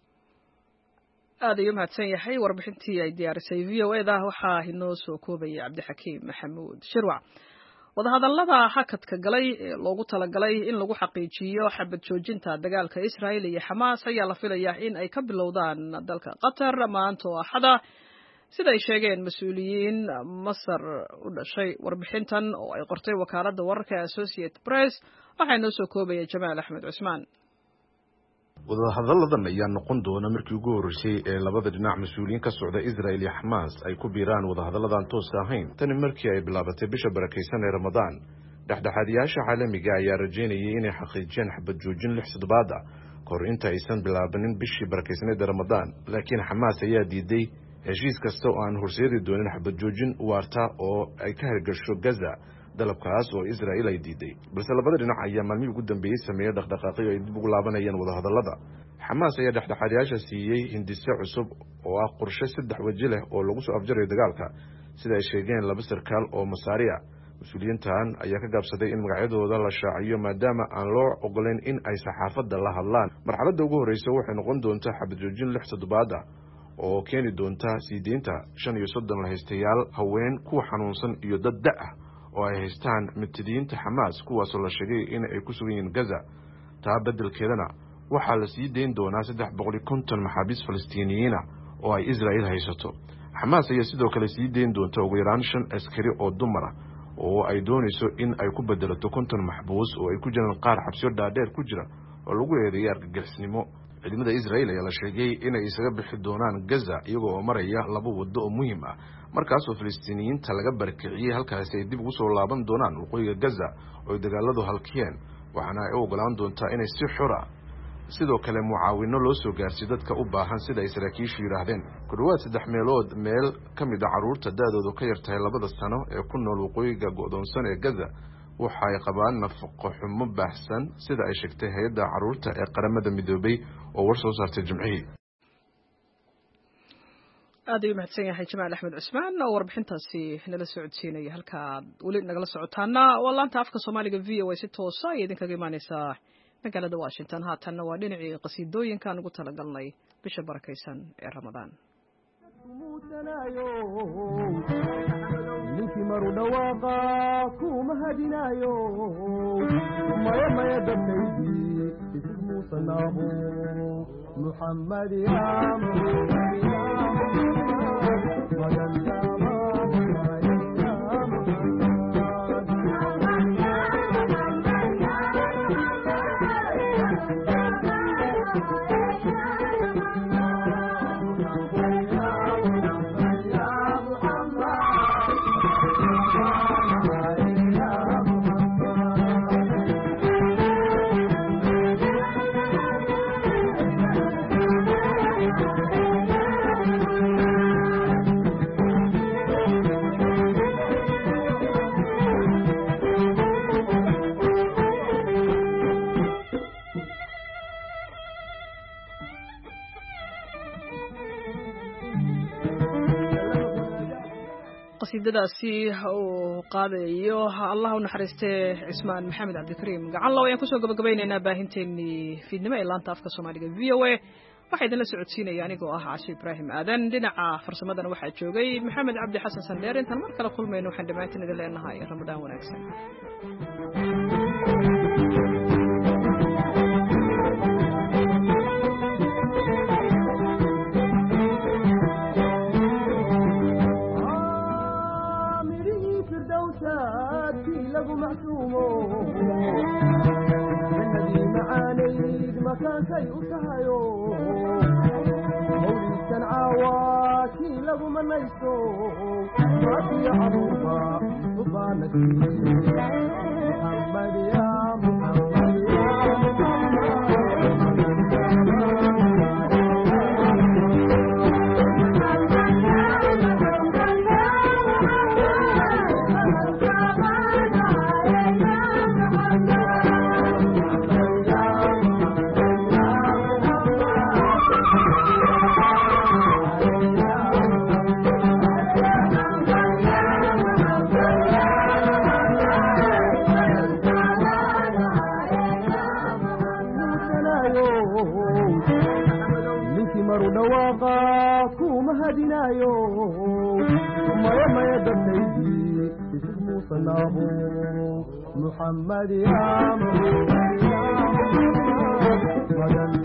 aad ayuu mahadsan yahay warbixintii ay diyaarisay VOA-da waxaa inoo soo koobaya Cabdixakiim Maxamuud Shirwac. wadahadallada hakadka galay ee loogu talagalay in lagu xaqiijiyo xabad joojinta dagaalka Israa'iil iyo Xamaas ayaa la filayaa in ay ka bilowdaan dalka Qatar maanta oo Axada sida ay sheegeen mas'uuliyiin Masar u dhashay. warbixintan oo ay qortay wakaaladda wararka Associated Press waxaa inoo soo koobaya Jamaal Axmed Cusmaan. wadahadalladan ayaa noqon doona markii ugu horeysay ee labada dhinac mas'uuliyiin ka socda Israa'iil iyo Xamaas ay ku biiraan wadahadalladan tooska ahayn tani markii ay bilaabatay bisha barakeysan ee Ramadaan. dhexdhexaadiyaasha caalamiga ayaa rajeynayay inay xaqiijiyaan xabad joojin 6 toddobaad ah kahor inta aysan bilaabanin bishii barakeysaneed ee Ramadaan, laakiin Xamaas ayaa diiday heshiis kasta oo aan horseedi doonin xabad joojin waarta oo ay ka hirgasho Gaza, dalabkaas oo Israa'iil ay diiday. balse labada dhinac ayaa maalmihii ugu dambeeyay sameeyay dhaqdhaqaaqyo ay dib ugu laabanayaan wadahadallada. Xamaas ayaa dhexdhexaadiyaasha siiyey hindise cusub oo ah qorshe 3 waji leh oo lagu soo afjarayo dagaalka, sida ay sheegeen laba sarkaal oo Masaari ah. mas-uuliyiintan ayaa ka gaabsaday in magacyadooda la shaaciyo maadaama aan loo ogoleyn in ay saxaafadda la hadlaan. marxaladda ugu horeysa waxay noqon doontaa xabad joojin 6 toddobaad ah oo keeni doonta sii deynta 35 lahaystayaal, haween, kuwa xanuunsan iyo dad da' ah oo ay haystaan mitidiinta Xamaas kuwaasoo la sheegay in ay ku sugan yihiin Gaza. taa beddelkeedana waxaa la sii deyn doonaa 350 maxaabiis Falastiiniyiin ah oo ay Israa'iil haysato. Xamaas ayaa sidoo kale sii deyn doonta ugu yaraan 5 askari oo dumar ah oo ay doonayso in ay ku bedelato 50 maxbuus oo ay ku jiraan qaar xabsiyo dhaadheer ku jira oo lagu eedeeyay argagixisnimo. ciidamada Israa'iil ayaa la sheegay inay isaga bixi doonaan Gaza iyagoo oo maraya 2 waddo oo muhiim ah, markaas oo Falastiiniyiinta laga barkiciyay halkaasi ay dib ugu soo laaban doonaan waqooyiga Gaza oo dagaaladu halkiyeen, waxaana ay ogolaan doontaa inay si xor ah sidoo kale mucaawino loo soo gaarsiiyo dadka u baahan sida ay saraakiishu yiraahdeen. ku dhawaad 3 meelood meel ka mid ah carruurta da'doodu ka yartahay 2 sano ee ku nool waqooyiga go'doonsan ee Gaza waxa ay qabaan nafaqo xumo baahsan, sida ay sheegtay hay'adda carruurta ee qaramada midoobay oo war soo saartay Jimcihii. aad ayuu mahadsan yahay Jamaal Axmed Cusmaan oo warbixintaasi nala socodsiinaya. halka weli nagala socotaana waa laanta afka Soomaaliga VOA si toos ah idinkaga imaanaysa magaalada Washington. haatanna waa dhinacii qasiidooyinkan ugu talagalnay bisha barakeysan ee Ramadaan. ninkii maru dhawaaqa kuma hadinaayo maya maya dadkaydii isig muusanaabo Muhammad ya qasiidadaasi oo qaadayo Allah u naxariistay Cismaan Maxamed Cabdikariim gacan law ayaan ku soo gabagabaynaynaa baahinteennii fiidnimo ee laanta afka Soomaaliga VOA. waxaa idinla socodsiinaya anigoo ah Cashe Ibraahim Aadan. dhinaca farsamadana waxaa joogay Maxamed Cabdi Xasan Sandheer. intaan mar kale kulmayno waxaan dhammaantiin idin leenahay Ramadaan wanaagsan. مكانكي أتهايو مولي كان عواكي لغو من نيسو ماتي عروبا سبحانك محمد يا محمد يا محمد dhawaaqa kuma hadinaayo maya maya dadkaydii isig muusanaabo muxammad yaa magan